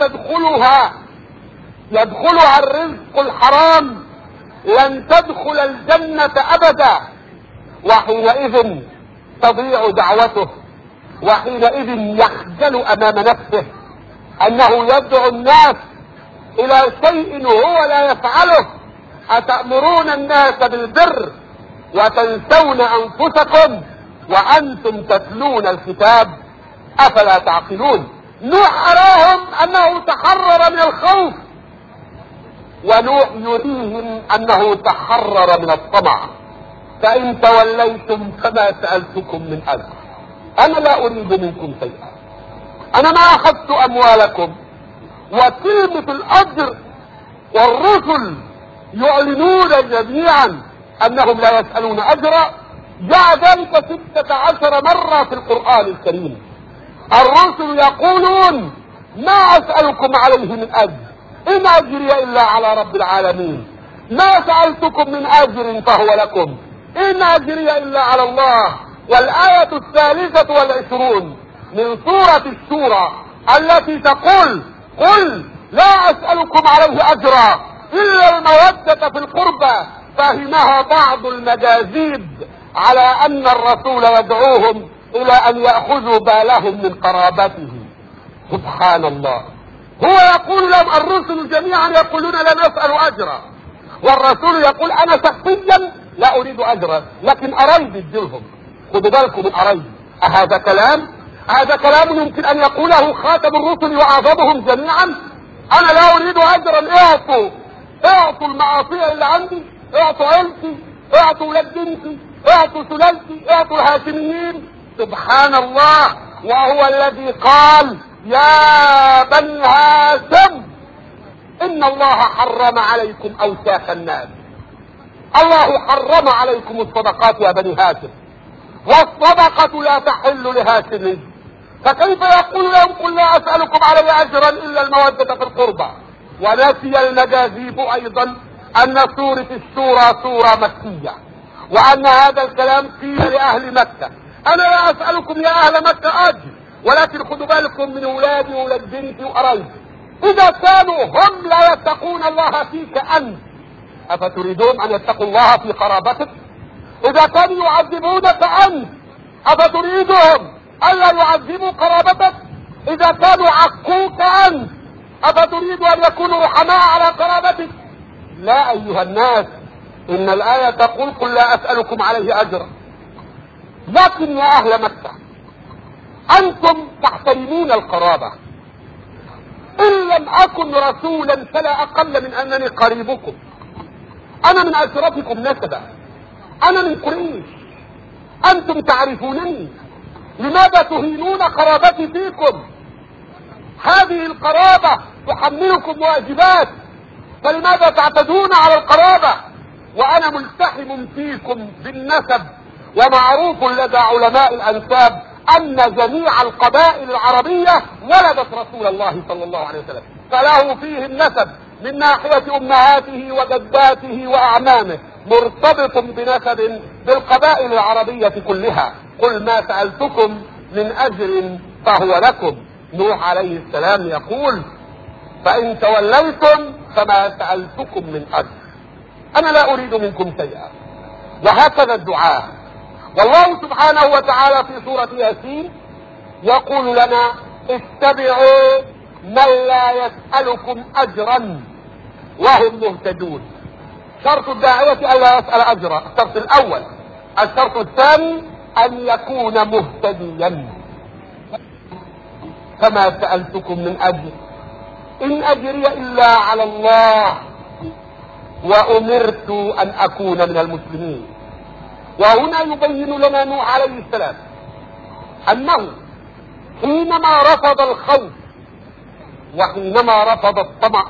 يدخلها الرزق الحرام لن تدخل الجنة أبدا، وحينئذ تضيع دعوته، وحينئذ يخجل أمام نفسه أنه يدعو الناس إلى شيء هو لا يفعله. أتأمرون الناس بالبر وتنسون أنفسكم وأنتم تتلون الكتاب أفلا تعقلون. نوح أراهم أنه تحرر من الخوف، ونوح يريهم أنه تحرر من الطمع. فإن توليتم فما سألتكم من أجر. أنا لا أريد منكم شيئا، أنا ما أخذت أموالكم. وكلمة الأجر والرسل يعلنون جميعا أنهم لا يسألون أجرا. جاء ذلك 16 مرة في القرآن الكريم. الرسل يقولون: ما أسألكم عليه من أجر، إن أجري إلا على رب العالمين، ما سألتكم من أجر فهو لكم، إن أجري إلا على الله. والآية 23 من سورة الشورى التي تقول: قل لا أسألكم عليه أجرا إلا المودة في القربى، فهمها بعض المجاذيب على أن الرسول يدعوهم إلى أن يأخذوا بالهم من قرابته. سبحان الله. هو يقول لهم، الرسل جميعا يقولون لا نسأل أجرا، والرسول يقول أنا شخصيا لا أريد أجرا لكن أريد الدرهم. خذوا بالكم من أريد. أهذا كلام؟ هذا كلام يمكن أن يقوله خاتم الرسل وأعظمهم جميعا؟ أنا لا أريد أجرا. اعطوا المعاصي اللي عندي، اعطوا عيلتي، اعطوا ولاد بنتي، اعطوا سلالتي، اعطوا الهاشميين، سبحان الله، وهو الذي قال يا بني هاشم ان الله حرم عليكم اوساخ الناس. الله حرم عليكم الصدقات يا بني هاشم، والصدقة لا تحل لهاشم، فكيف يقول لهم قل لا اسألكم عليه اجرا الا المودة في القربى؟ ونسي المجاذيب ايضا ان سورة الشورى سورة مكية، وان هذا الكلام قيل لاهل مكة. انا لا اسألكم يا اهل مكة اجر، ولكن خذوا بالكم من اولادي واولاد بنتي وقرايبي، اذا كانوا هم لا يتقون الله فيك انت، افتريدون ان يتقوا الله في قرابتك؟ اذا كانوا يعذبونك انت، افتريدهم الا يعذبوا قرابتك؟ اذا كانوا عقوك انت، افتريد ان يكونوا رحماء على قرابتك؟ لا ايها الناس، ان الايه تقول قل لا اسالكم عليه اجرا. لكن يا اهل مكه انتم تحترمون القرابه، ان لم اكن رسولا فلا اقل من انني قريبكم، انا من اشرفكم نسبا، انا من قريش، انتم تعرفونني، لماذا تهينون قرابتي فيكم؟ هذه القرابة تحملكم واجبات، فلماذا تعتدون على القرابة؟ وانا ملتحم فيكم بالنسب، ومعروف لدى علماء الانساب ان جميع القبائل العربية ولدت رسول الله صلى الله عليه وسلم، فله فيه النسب من ناحية امهاته وجداته واعمامه، مرتبط بنسب بالقبائل العربية كلها. قل ما سألتكم من اجر فهو لكم. نوح عليه السلام يقول فان توليتم فما سألتكم من اجر، انا لا اريد منكم شيئا. وهكذا الدعاء، والله سبحانه وتعالى في سورة ياسين يقول لنا اتبعوا من لا يسألكم اجرا وهم مهتدون. شرط الداعية الا يسأل اجرا، الشرط الاول. الشرط الثاني ان يكون مهتديا. فما سألتكم من اجر ان اجري الا على الله وامرت ان اكون من المسلمين. وهنا يبين لنا نوح عليه السلام انه حينما رفض الخوف وحينما رفض الطمع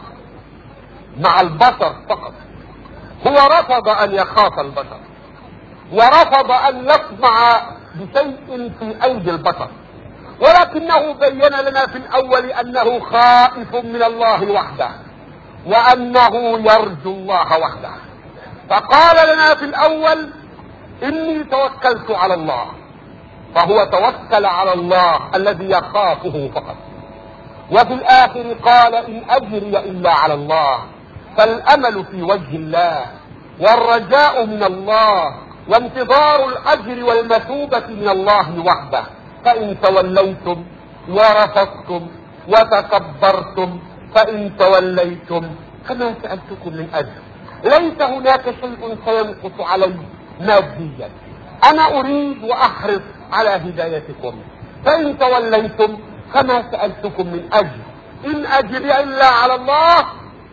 مع البشر فقط، هو رفض ان يخاف البشر، ورفض ان يطمع بشيء في ايدي البشر، ولكنه بين لنا في الاول انه خائف من الله وحده، وانه يرجو الله وحده. فقال لنا في الاول اني توكلت على الله، فهو توكل على الله الذي يخافه فقط. وفي الاخر قال ان اجري الا على الله، فالامل في وجه الله والرجاء من الله وانتظار الاجر والمثوبة من الله وحده. فان توليتم ورفضتم وتكبرتم، فان توليتم فما سألتكم من اجر، ليس هناك شيء سينقص علي ماديا، انا اريد واحرص على هدايتكم. فان توليتم فما سألتكم من اجر ان اجري الا على الله،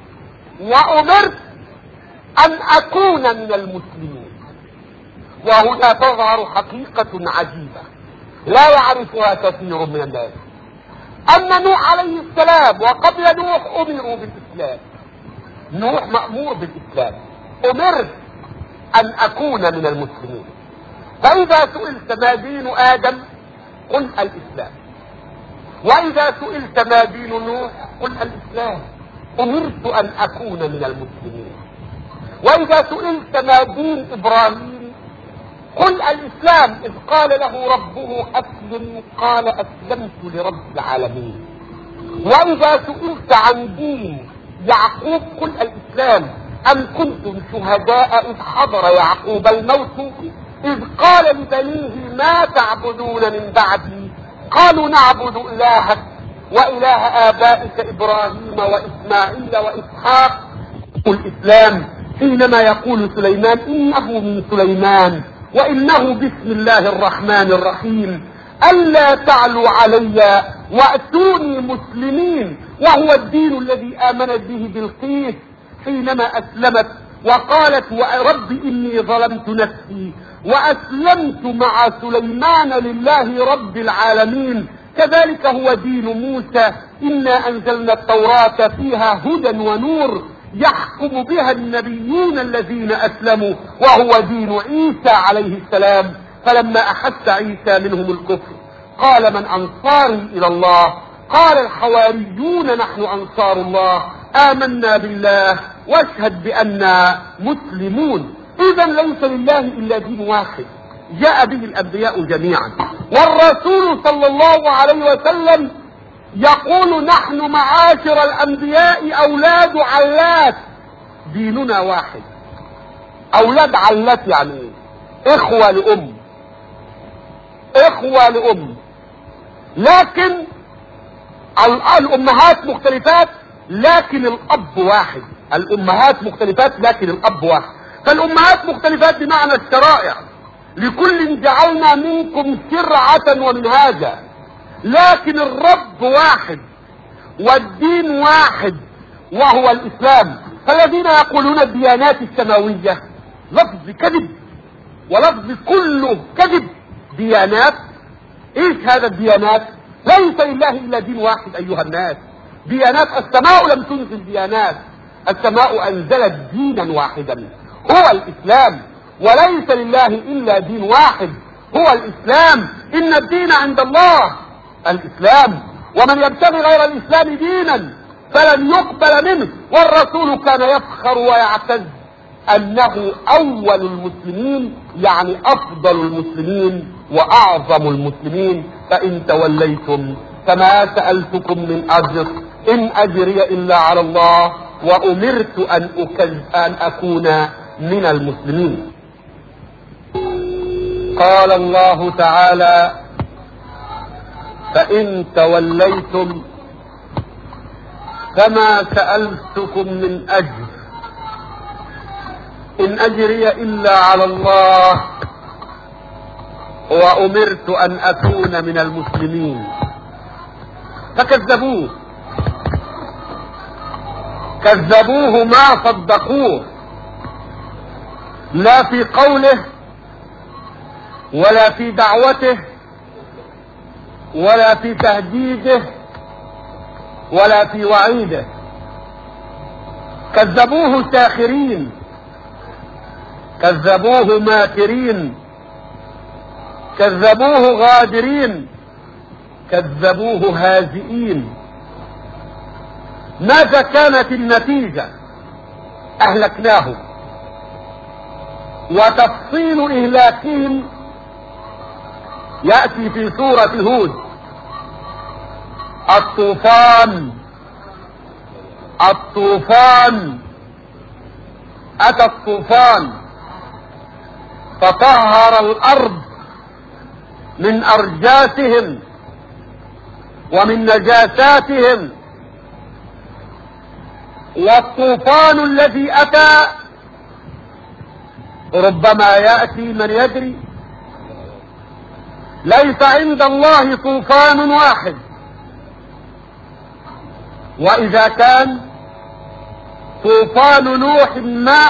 وامرت ان اكون من المسلمين. وهنا تظهر حقيقة عجيبة لا يعرفها كثير من الناس، ان نوح عليه السلام وقبل نوح امروا بالاسلام. نوح مأمور بالاسلام، امرت ان اكون من المسلمين. فاذا سئلت ما دين ادم قل الاسلام، واذا سئلت ما دين نوح قل الاسلام، امرت ان اكون من المسلمين. واذا سئلت ما دين ابراهيم قل الاسلام، اذ قال له ربه اسلم قال اسلمت لرب العالمين. واذا سئلت عن دين يعقوب قل الاسلام، ام كنتم شهداء اذ حضر يعقوب الموت اذ قال لبنيه ما تعبدون من بعدي قالوا نعبد الهك واله ابائك ابراهيم واسماعيل واسحاق. الاسلام حينما يقول سليمان انه من سليمان وانه بسم الله الرحمن الرحيم الا تعلوا علي واتوني مسلمين، وهو الدين الذي امنت به بلقيس حينما اسلمت وقالت رب إني ظلمت نفسي وأسلمت مع سليمان لله رب العالمين. كذلك هو دين موسى، إنا أنزلنا التوراة فيها هدى ونور يحكم بها النبيون الذين أسلموا، وهو دين عيسى عليه السلام. فلما أحس عيسى منهم الكفر قال من أنصاري إلى الله؟ قال الحواريون نحن أنصار الله، آمنا بالله واشهد بأننا مسلمون. إذا ليس لله إلا دين واحد جاء به الأنبياء جميعا، والرسول صلى الله عليه وسلم يقول نحن معاشر الأنبياء أولاد علات، ديننا واحد. أولاد علات يعني إخوة لأم، إخوة لأم، لكن الأمهات مختلفات لكن الأب واحد. الأمهات مختلفات لكن الأب واحد. فالأمهات مختلفات بمعنى الشرائع، لكل جعلنا منكم شرعة ومنهاجا، لكن الرب واحد والدين واحد وهو الإسلام. فالذين يقولون الديانات السماوية لفظ كذب، ولفظ كله كذب. ديانات ايش هذا؟ الديانات ليس لله الا دين واحد ايها الناس. ديانات السماء لم تنزل ديانات، السماء انزلت دينا واحدا هو الاسلام، وليس لله الا دين واحد هو الاسلام. ان الدين عند الله الاسلام، ومن يبتغي غير الاسلام دينا فلن يقبل منه. والرسول كان يفخر ويعتز انه اول المسلمين، يعني افضل المسلمين واعظم المسلمين. فان توليتم فما سألتكم من اجر ان اجري الا على الله وامرت ان اكون من المسلمين. قال الله تعالى فان توليتم فما سألتكم من اجر إن أجري إلا على الله وأمرت أن أكون من المسلمين. فكذبوه، كذبوه ما صدقوه، لا في قوله ولا في دعوته ولا في تهديده ولا في وعيده. كذبوه ساخرين، كذبوه ماكرين، كذبوه غادرين، كذبوه هازئين. ماذا كانت النتيجة؟ أهلكناهم. وتفصيل إهلاكهم يأتي في سورة هود. الطوفان، الطوفان، أتى الطوفان فطهر الأرض من أرجاسهم ومن نجاساتهم. والطوفان الذي أتى ربما يأتي من يدري. ليس عند الله طوفان واحد، وإذا كان طوفان نوح ماء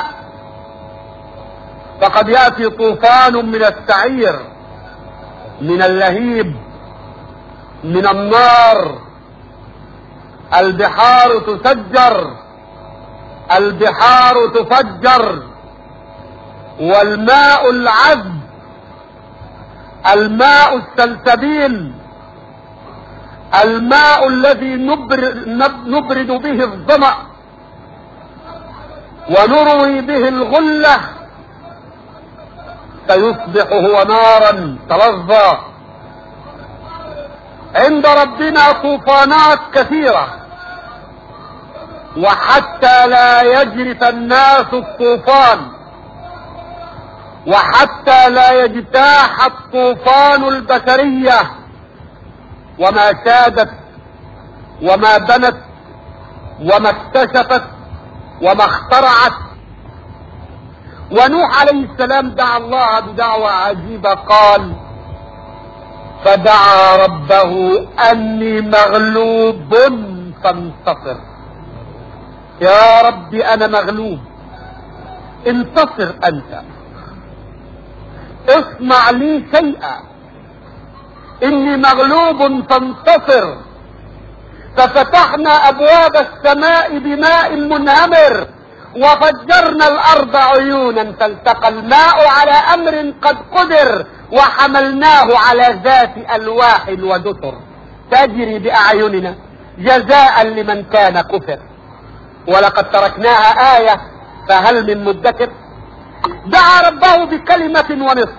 فقد يأتي طوفان من السعير، من اللهيب، من النار. البحار تسجر، البحار تفجر، والماء العذب، الماء السلسبيل، الماء الذي نبرد به الظمأ ونروي به الغلة فيصبح هو نارا تلظى. عند ربنا طوفانات كثيرة، وحتى لا يجرف الناس الطوفان، وحتى لا يجتاح الطوفان البشرية وما شادت وما بنت وما اكتشفت وما اخترعت. ونوح عليه السلام دعا الله بدعوة عجيبة، قال فدعا ربه أني مغلوب فانتصر. يا رب أنا مغلوب، انتصر انت، اصنع لي شيئا، اني مغلوب فانتصر. ففتحنا ابواب السماء بماء منهمر وفجرنا الارض عيونا فالتقى الماء على امر قد قدر وحملناه على ذات الواح ودسر تجري باعيننا جزاء لمن كان كفر. ولقد تركناها آية فهل من مدكر. دعا ربه بكلمة ونصف،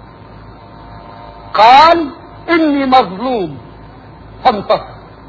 قال إني مظلوم فانتصر.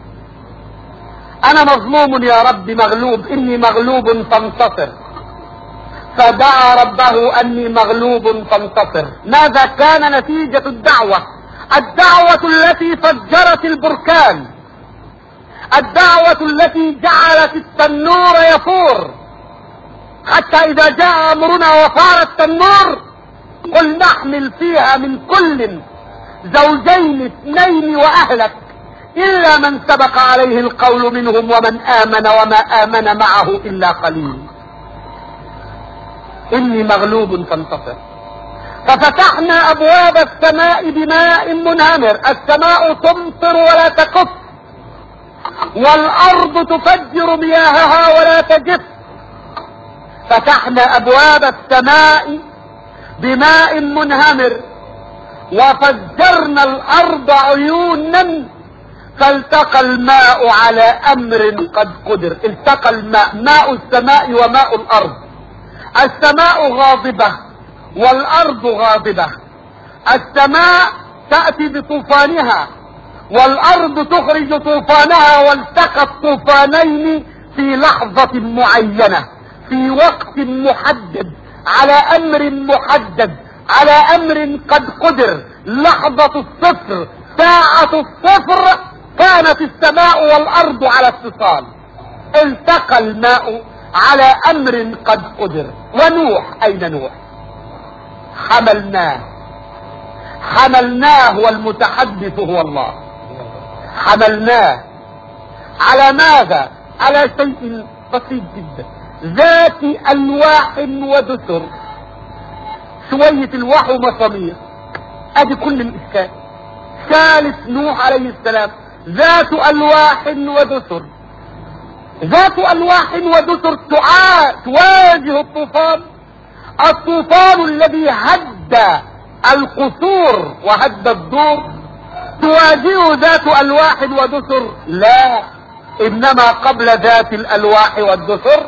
أنا مظلوم يا رب مغلوب، إني مغلوب فانتصر. فدعا ربه أني مغلوب فانتصر. ماذا كان نتيجة الدعوة؟ الدعوة التي فجرت البركان، الدعوة التي جعلت التنور يفور، حتى إذا جاء أمرنا وفار التنور قل نحمل فيها من كل زوجين اثنين وأهلك إلا من سبق عليه القول منهم ومن آمن وما آمن معه إلا قليل. إني مغلوب فانتصر. ففتحنا أبواب السماء بماء منهمر، السماء تمطر ولا تكف، والأرض تفجر مياهها ولا تجف. فتحنا أبواب السماء بماء منهمر وفجرنا الأرض عيونا فالتقى الماء على أمر قد قدر. التقى الماء، ماء السماء وماء الأرض. السماء غاضبة والأرض غاضبة. السماء تأتي بطوفانها والأرض تخرج طوفانها، والتقى الطوفانين في لحظة معينة في وقت محدد على أمر محدد على أمر قد قدر. لحظة الصفر، ساعة الصفر، كانت السماء والأرض على اتصال. التقى الماء على أمر قد قدر. ونوح، أين نوح؟ حملناه والمتحدث هو الله. حملناه على ماذا؟ على شيء بسيط جدا، ذات ألواح ودسر. شوية الواح ومسامير، ادي كل الإشكال. ثالث نوح عليه السلام، ذات ألواح ودسر. ذات ألواح ودسر تواجه الطوفان. الطوفان الذي هد القصور وهد الدور تواجهه ذات ألواح ودسر؟ لا، إنما قبل ذات الألواح والدسر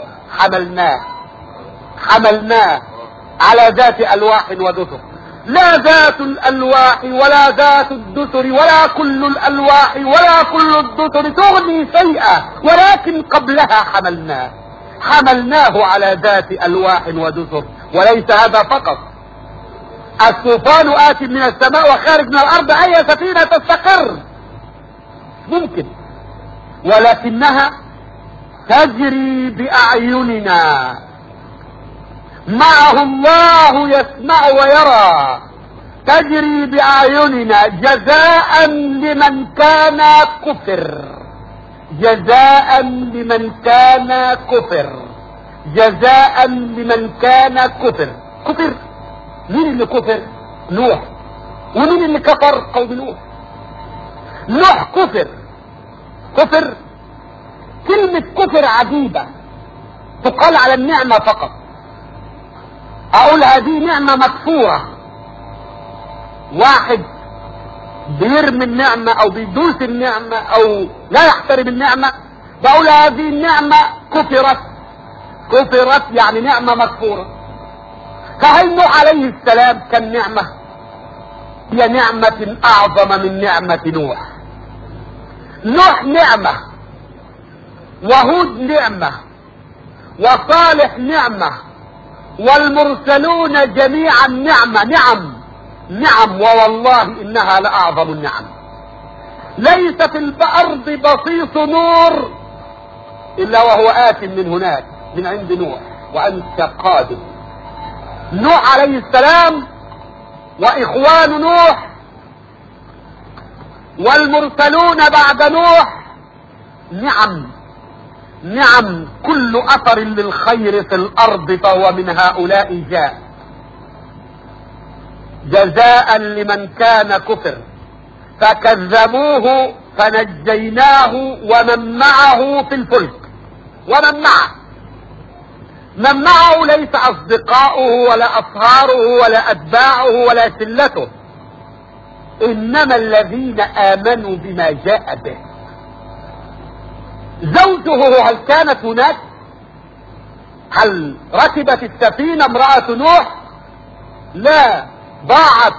حملناه على ذات ألواح ودسر. لا ذات الألواح ولا ذات الدسر ولا كل الألواح ولا كل الدسر تغني شيئا، ولكن قبلها حملناه على ذات ألواح ودسر. وليس هذا فقط، الطوفان آت من السماء وخارج من الأرض، أي سفينة تستقر ممكن، ولكنها تجري بأعيننا. معه الله يسمع ويرى، تجري بأعيننا جزاء لمن كان كفر. جزاء لمن كان كفر. جزاء لمن كان كفر. كفر، مين اللي كفر؟ نوح. ومين اللي كفر؟ قوم نوح. نوح كفر. كلمة كفر عجيبة، تقال على النعمة فقط. اقول هذه نعمة مكفورة. واحد بيرمي النعمة او بيدوس النعمة او لا يحترم النعمة، بقول هذه النعمة كفرت يعني نعمة مكفورة. فهل نوح عليه السلام كان نعمة؟ هي نعمة اعظم من نعمة نوح. نوح نعمة، وهود نعمة، وصالح نعمة، والمرسلون جميعا نعمة. نعم ووالله انها لاعظم النعم. ليس في الارض بسيط نور الا وهو آت من هناك من عند نوح، وانت قادم. نوح عليه السلام واخوان نوح والمرسلون بعد نوح نعم كل اثر للخير في الارض فهو من هؤلاء جاء جزاء لمن كان كفر فكذبوه فنجيناه ومن معه في الفلك. من معه ليس اصدقاؤه ولا اصهاره ولا اتباعه ولا شلته، انما الذين امنوا بما جاء به. زوجه هل كانت هناك؟ هل ركبت السفينة امرأة نوح؟ لا، ضاعت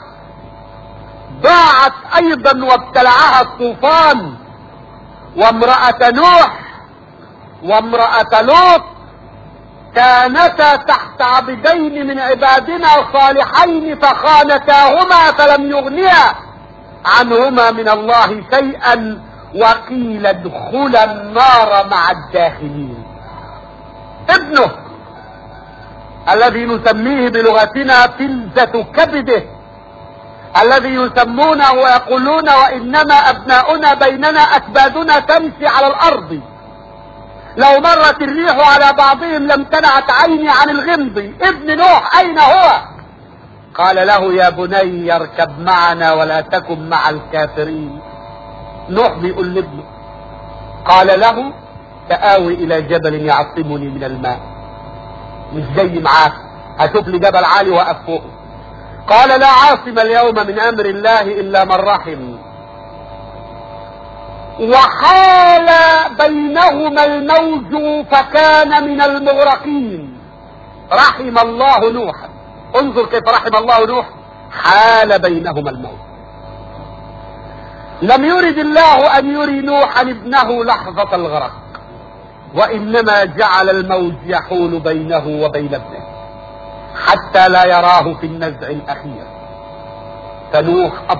ايضا وابتلعها الطوفان. وامرأة نوح وامرأة لوط كانتا تحت عبدين من عبادنا صالحين فخانتاهما فلم يغنيا عنهما من الله شيئا وقيل ادخلا النار مع الداخلين. ابنه الذي نسميه بلغتنا فلذة كبده، الذي يسمونه ويقولون وإنما أبناؤنا بيننا أكبادنا تمشي على الأرض، لو مرت الريح على بعضهم لم تنعت عيني عن الغمض. ابن نوح أين هو؟ قال له يا بني اركب معنا ولا تكن مع الكافرين. نوح بيقول لابنه، قال له سآوي إلى جبل يعصمني من الماء. مش جاي معاك، هشوف لي جبل عالي وقف فوقه. قال لا عاصم اليوم من أمر الله إلا من رحم. وحال بينهما الموج فكان من المغرقين. رحم الله نوحا. انظر كيف رحم الله نوح، حال بينهما الموج. لم يرد الله أن يري نوحا ابنه لحظة الغرق، وإنما جعل الموج يحول بينه وبين ابنه حتى لا يراه في النزع الأخير. فنوح أب.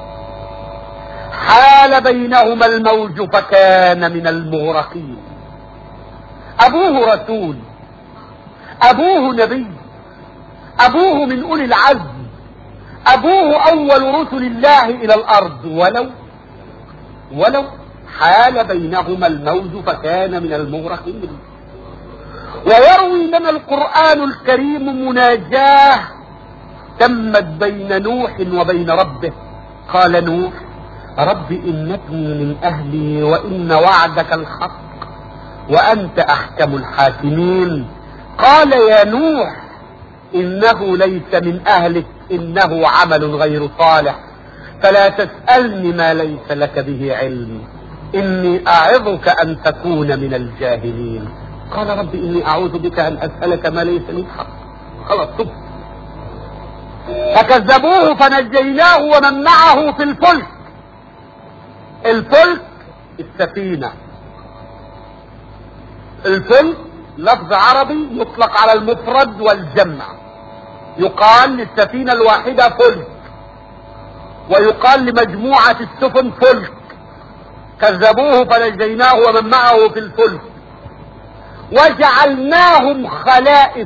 حال بينهما الموج فكان من المغرقين. أبوه رسول، أبوه نبي، أبوه من أولي العزم، أبوه أول رسل الله إلى الأرض، ولو حال بينهما الموج فكان من المغرقين. ويروي لنا القرآن الكريم مناجاة تمت بين نوح وبين ربه. قال نوح رب إن ابني من أهلي وإن وعدك الحق وأنت أحكم الحاكمين. قال يا نوح إنه ليس من أهلك إنه عمل غير صالح فلا تسألني ما ليس لك به علم إني أعظك أن تكون من الجاهلين. قال رب إني أعوذ بك أن أسألك ما ليس لي حق. خلاص طب. فكذبوه فنجيناه ومن معه في الفلك. الفلك السفينة. الفلك لفظ عربي يطلق على المفرد والجمع. يقال للسفينة الواحدة فلك، ويقال لمجموعة السفن فلك. كذبوه فنجيناه ومن معه في الفلك وجعلناهم خلائف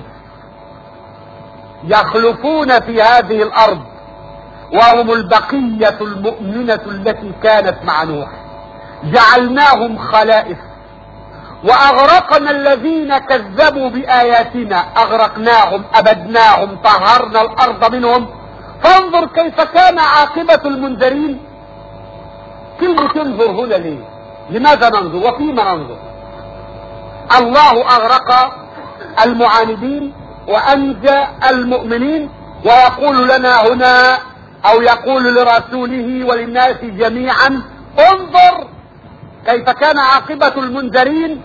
يخلفون في هذه الأرض وهم البقية المؤمنة التي كانت مع نوح. جعلناهم خلائف وأغرقنا الذين كذبوا بآياتنا. أغرقناهم، أبدناهم، طهرنا الأرض منهم. فانظر كيف كان عاقبة المنذرين. كلمة تنظر هنا ليه؟ لماذا ننظر وفيما ننظر؟ الله أغرق المعاندين وأنجى المؤمنين، ويقول لنا هنا أو يقول لرسوله وللناس جميعا انظر كيف كان عاقبة المنذرين.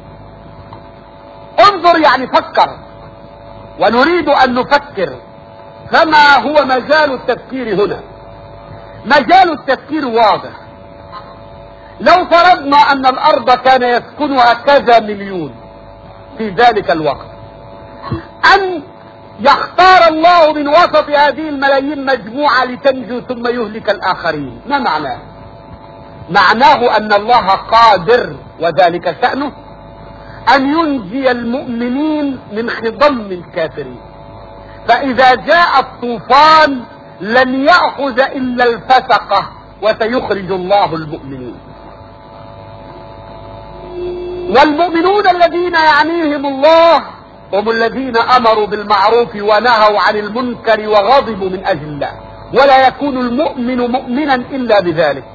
انظر يعني فكر، ونريد أن نفكر. فما هو مجال التفكير هنا؟ مجال التفكير واضح. لو فرضنا أن الأرض كان يسكنها كذا مليون في ذلك الوقت، أن يختار الله من وسط هذه الملايين مجموعة لتنجو ثم يهلك الآخرين، ما معناه؟ معناه أن الله قادر، وذلك شأنه، أن ينجي المؤمنين من خضم الكافرين. فإذا جاء الطوفان لن يأخذ إلا الفسقة وسيخرج الله المؤمنين. والمؤمنون الذين يعنيهم الله هم الذين امروا بالمعروف ونهوا عن المنكر وغضبوا من اجل الله، ولا يكون المؤمن مؤمنا الا بذلك.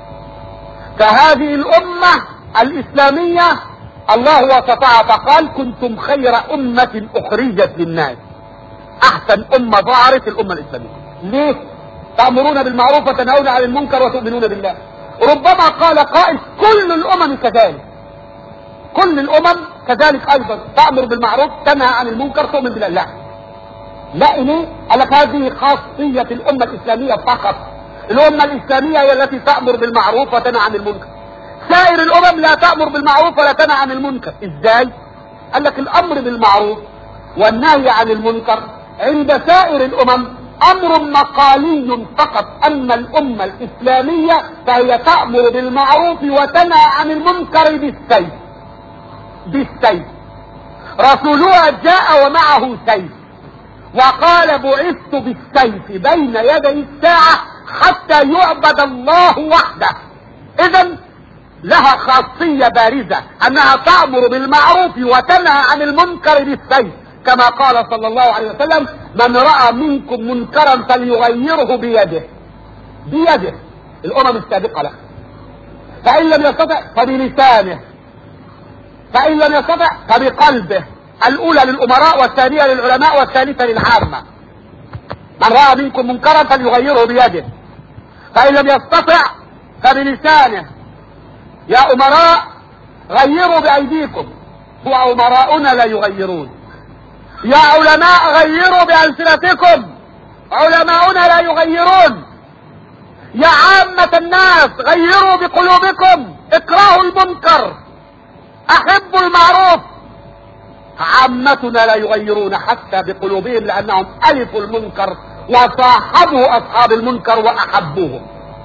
فهذه الامة الاسلامية الله وصفها فقال كنتم خير امة اخرجت للناس. احسن امة ظهرت الامة الاسلامية. ليه؟ تأمرون بالمعروف وتنهون عن المنكر وتؤمنون بالله. ربما قال قائل كل الامم كذلك، كل الامم كذلك ايضا تأمر بالمعروف تنهى عن المنكر تؤمن بالله. لا لا، ليه؟ قال لك هذه خاصية الامة الاسلامية فقط. الامة الاسلامية هي التي تأمر بالمعروف وتنهى عن المنكر. سائر الامم لا تأمر بالمعروف ولا تنهى عن المنكر. ازاي؟ قال لك الامر بالمعروف والنهي عن المنكر عند سائر الامم امر مقالي فقط. اما الامة الاسلامية فهي تأمر بالمعروف وتنهى عن المنكر بالسيف. بالسيف. رسولها جاء ومعه سيف وقال بعثت بالسيف بين يدي الساعة حتى يعبد الله وحده. اذا لها خاصية بارزة انها تأمر بالمعروف وتنهى عن المنكر بالسيف، كما قال صلى الله عليه وسلم من رأى منكم منكرا فليغيره بيده. بيده الامم السابقة لها. فان لم يستطع فبلسانه، فان لم يستطع فبقلبه. الاولى للامراء والثانية للعلماء والثالثة للعامة. من رأى منكم منكرا فليغيره بيده، فان لم يستطع فبلسانه. يا امراء غيروا بايديكم، هو امراؤنا لا يغيرون. يا علماء غيروا بألسنتكم، علماؤنا لا يغيرون. يا عامة الناس غيروا بقلوبكم، اكرهوا المنكر، احبوا المعروف. عامتنا لا يغيرون حتى بقلوبهم لانهم الفوا المنكر وصاحبوا اصحاب المنكر واحبوهم.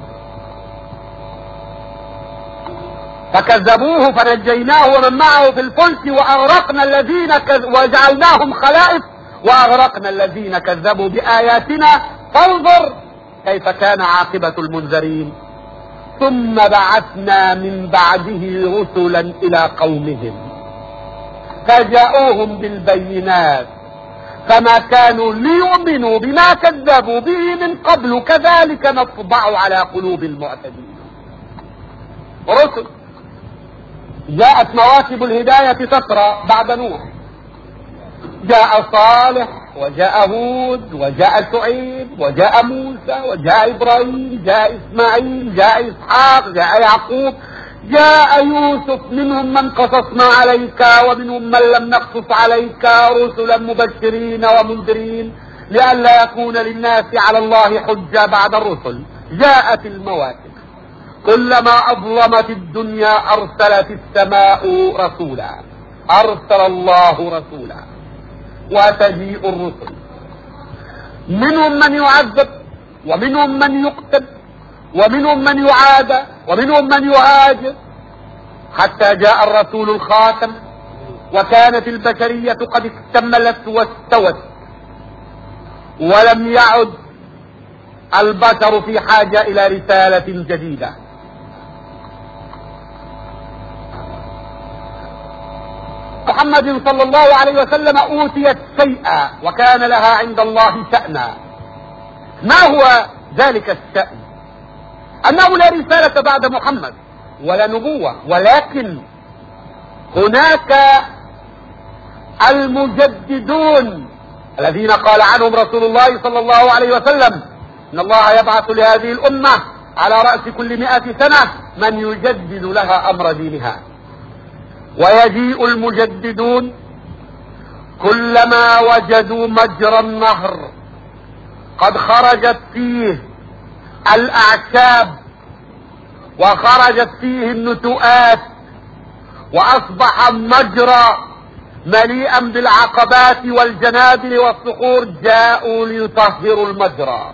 فكذبوه فنجيناه ومن معه في الفلك واغرقنا الذين وجعلناهم خلائف واغرقنا الذين كذبوا باياتنا فانظر كيف كان عاقبة المنذرين. ثم بعثنا من بعده رسلا الى قومهم فجاءوهم بالبينات فما كانوا ليؤمنوا بما كذبوا به من قبل كذلك نطبع على قلوب المعتدين. رسل جاءت مواكب الهداية تسرى بعد نوح. جاء صالح وجاء هود وجاء شعيب وجاء موسى وجاء ابراهيم، جاء اسماعيل، جاء اسحاق، جاء يعقوب، جاء يوسف. منهم من قصصنا عليك ومنهم من لم نقصص عليك، رسلا مبشرين ومنذرين لئلا يكون للناس على الله حجة بعد الرسل. جاءت المواكب كلما اظلمت الدنيا ارسلت السماء رسولا، ارسل الله رسولا وتجيء الرسل. منهم من يعذب ومنهم من يقتل ومنهم من يعادى ومنهم من يهاجر حتى جاء الرسول الخاتم وكانت البشرية قد اكتملت واستوت ولم يعد البشر في حاجة الى رسالة جديدة. محمد صلى الله عليه وسلم اوتيت شيئا وكان لها عند الله شأنا. ما هو ذلك الشأن؟ انه لا رسالة بعد محمد ولا نبوة، ولكن هناك المجددون الذين قال عنهم رسول الله صلى الله عليه وسلم ان الله يبعث لهذه الامة على رأس كل 100 سنة من يجدد لها امر دينها. ويجيء المجددون كلما وجدوا مجرى النهر قد خرجت فيه الاعشاب وخرجت فيه النتوءات واصبح مجرى مليئا بالعقبات والجنابل والصخور، جاءوا ليطهروا المجرى.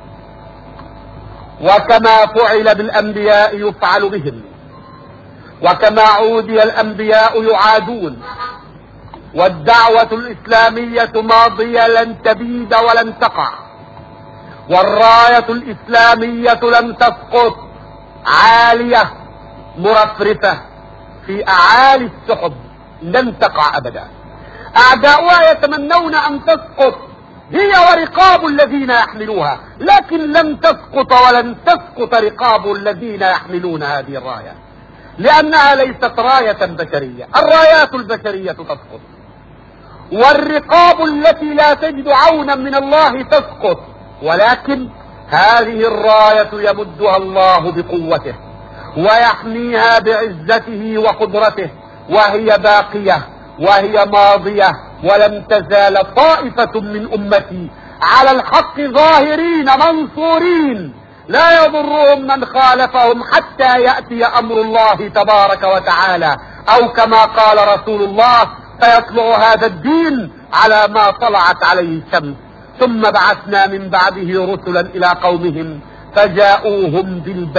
وكما فعل بالانبياء يفعل بهم، وكما عودي الانبياء يعادون. والدعوة الاسلامية ماضية لن تبيد ولن تقع، والراية الاسلامية لن تسقط، عالية مرفرفة في اعالي السحب لن تقع ابدا. اعداؤها يتمنون ان تسقط هي ورقاب الذين يحملوها، لكن لن تسقط ولن تسقط رقاب الذين يحملون هذه الراية، لانها ليست راية بشرية. الرايات البشرية تسقط، والرقاب التي لا تجد عونا من الله تسقط، ولكن هذه الراية يمدها الله بقوته ويحميها بعزته وقدرته، وهي باقية وهي ماضية، ولن تزال طائفة من أمتي على الحق ظاهرين منصورين لا يضرهم من خالفهم حتى يأتي أمر الله تبارك وتعالى، أو كما قال رسول الله: فيطلع هذا الدين على ما طلعت عليه الشمس. ثم بعثنا من بعده رسلا إلى قومهم فجاءوهم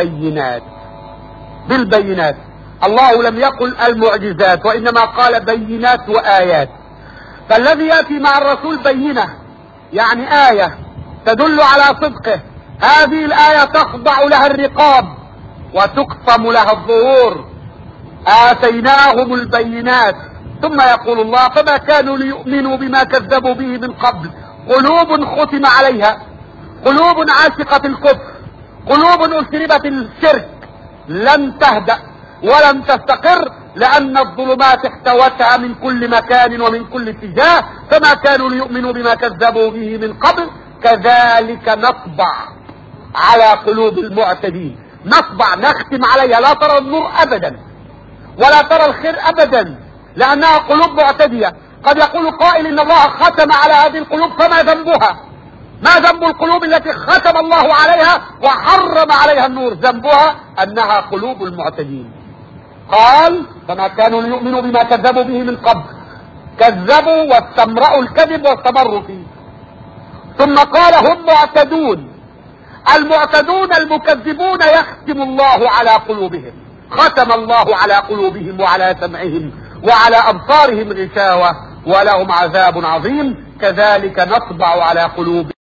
بالبينات. الله لم يقل المعجزات، وإنما قال بينات وآيات. فالذي يأتي مع الرسول بينة يعني آية تدل على صدقه، هذه الآية تخضع لها الرقاب وتقسم لها الظهور. آتيناهم البينات. ثم يقول الله: فما كانوا ليؤمنوا بما كذبوا به من قبل، قلوب ختم عليها، قلوب عاشقة الكفر، قلوب أشربت الشرك، لن تهدأ ولن تستقر، لأن الظلمات احتوتها من كل مكان ومن كل اتجاه. فما كانوا ليؤمنوا بما كذبوا به من قبل كذلك نطبع على قلوب المعتدين. نطبع، نختم عليها، لا ترى النور أبدا ولا ترى الخير أبدا، لأنها قلوب معتدية. قد يقول قائل: إن الله ختم على هذه القلوب، فما ذنبها؟ ما ذنب القلوب التي ختم الله عليها وحرم عليها النور؟ ذنبها أنها قلوب المعتدين. قال: فما كانوا ليؤمنوا بما كذبوا به من قبل، كذبوا واستمرأوا الكذب واستمروا فيه. ثم قال: هم معتدون. المعتدون المكذبون يختم الله على قلوبهم، ختم الله على قلوبهم وعلى سمعهم وعلى أبصارهم غشاوة ولهم عذاب عظيم. كذلك نطبع على قلوبهم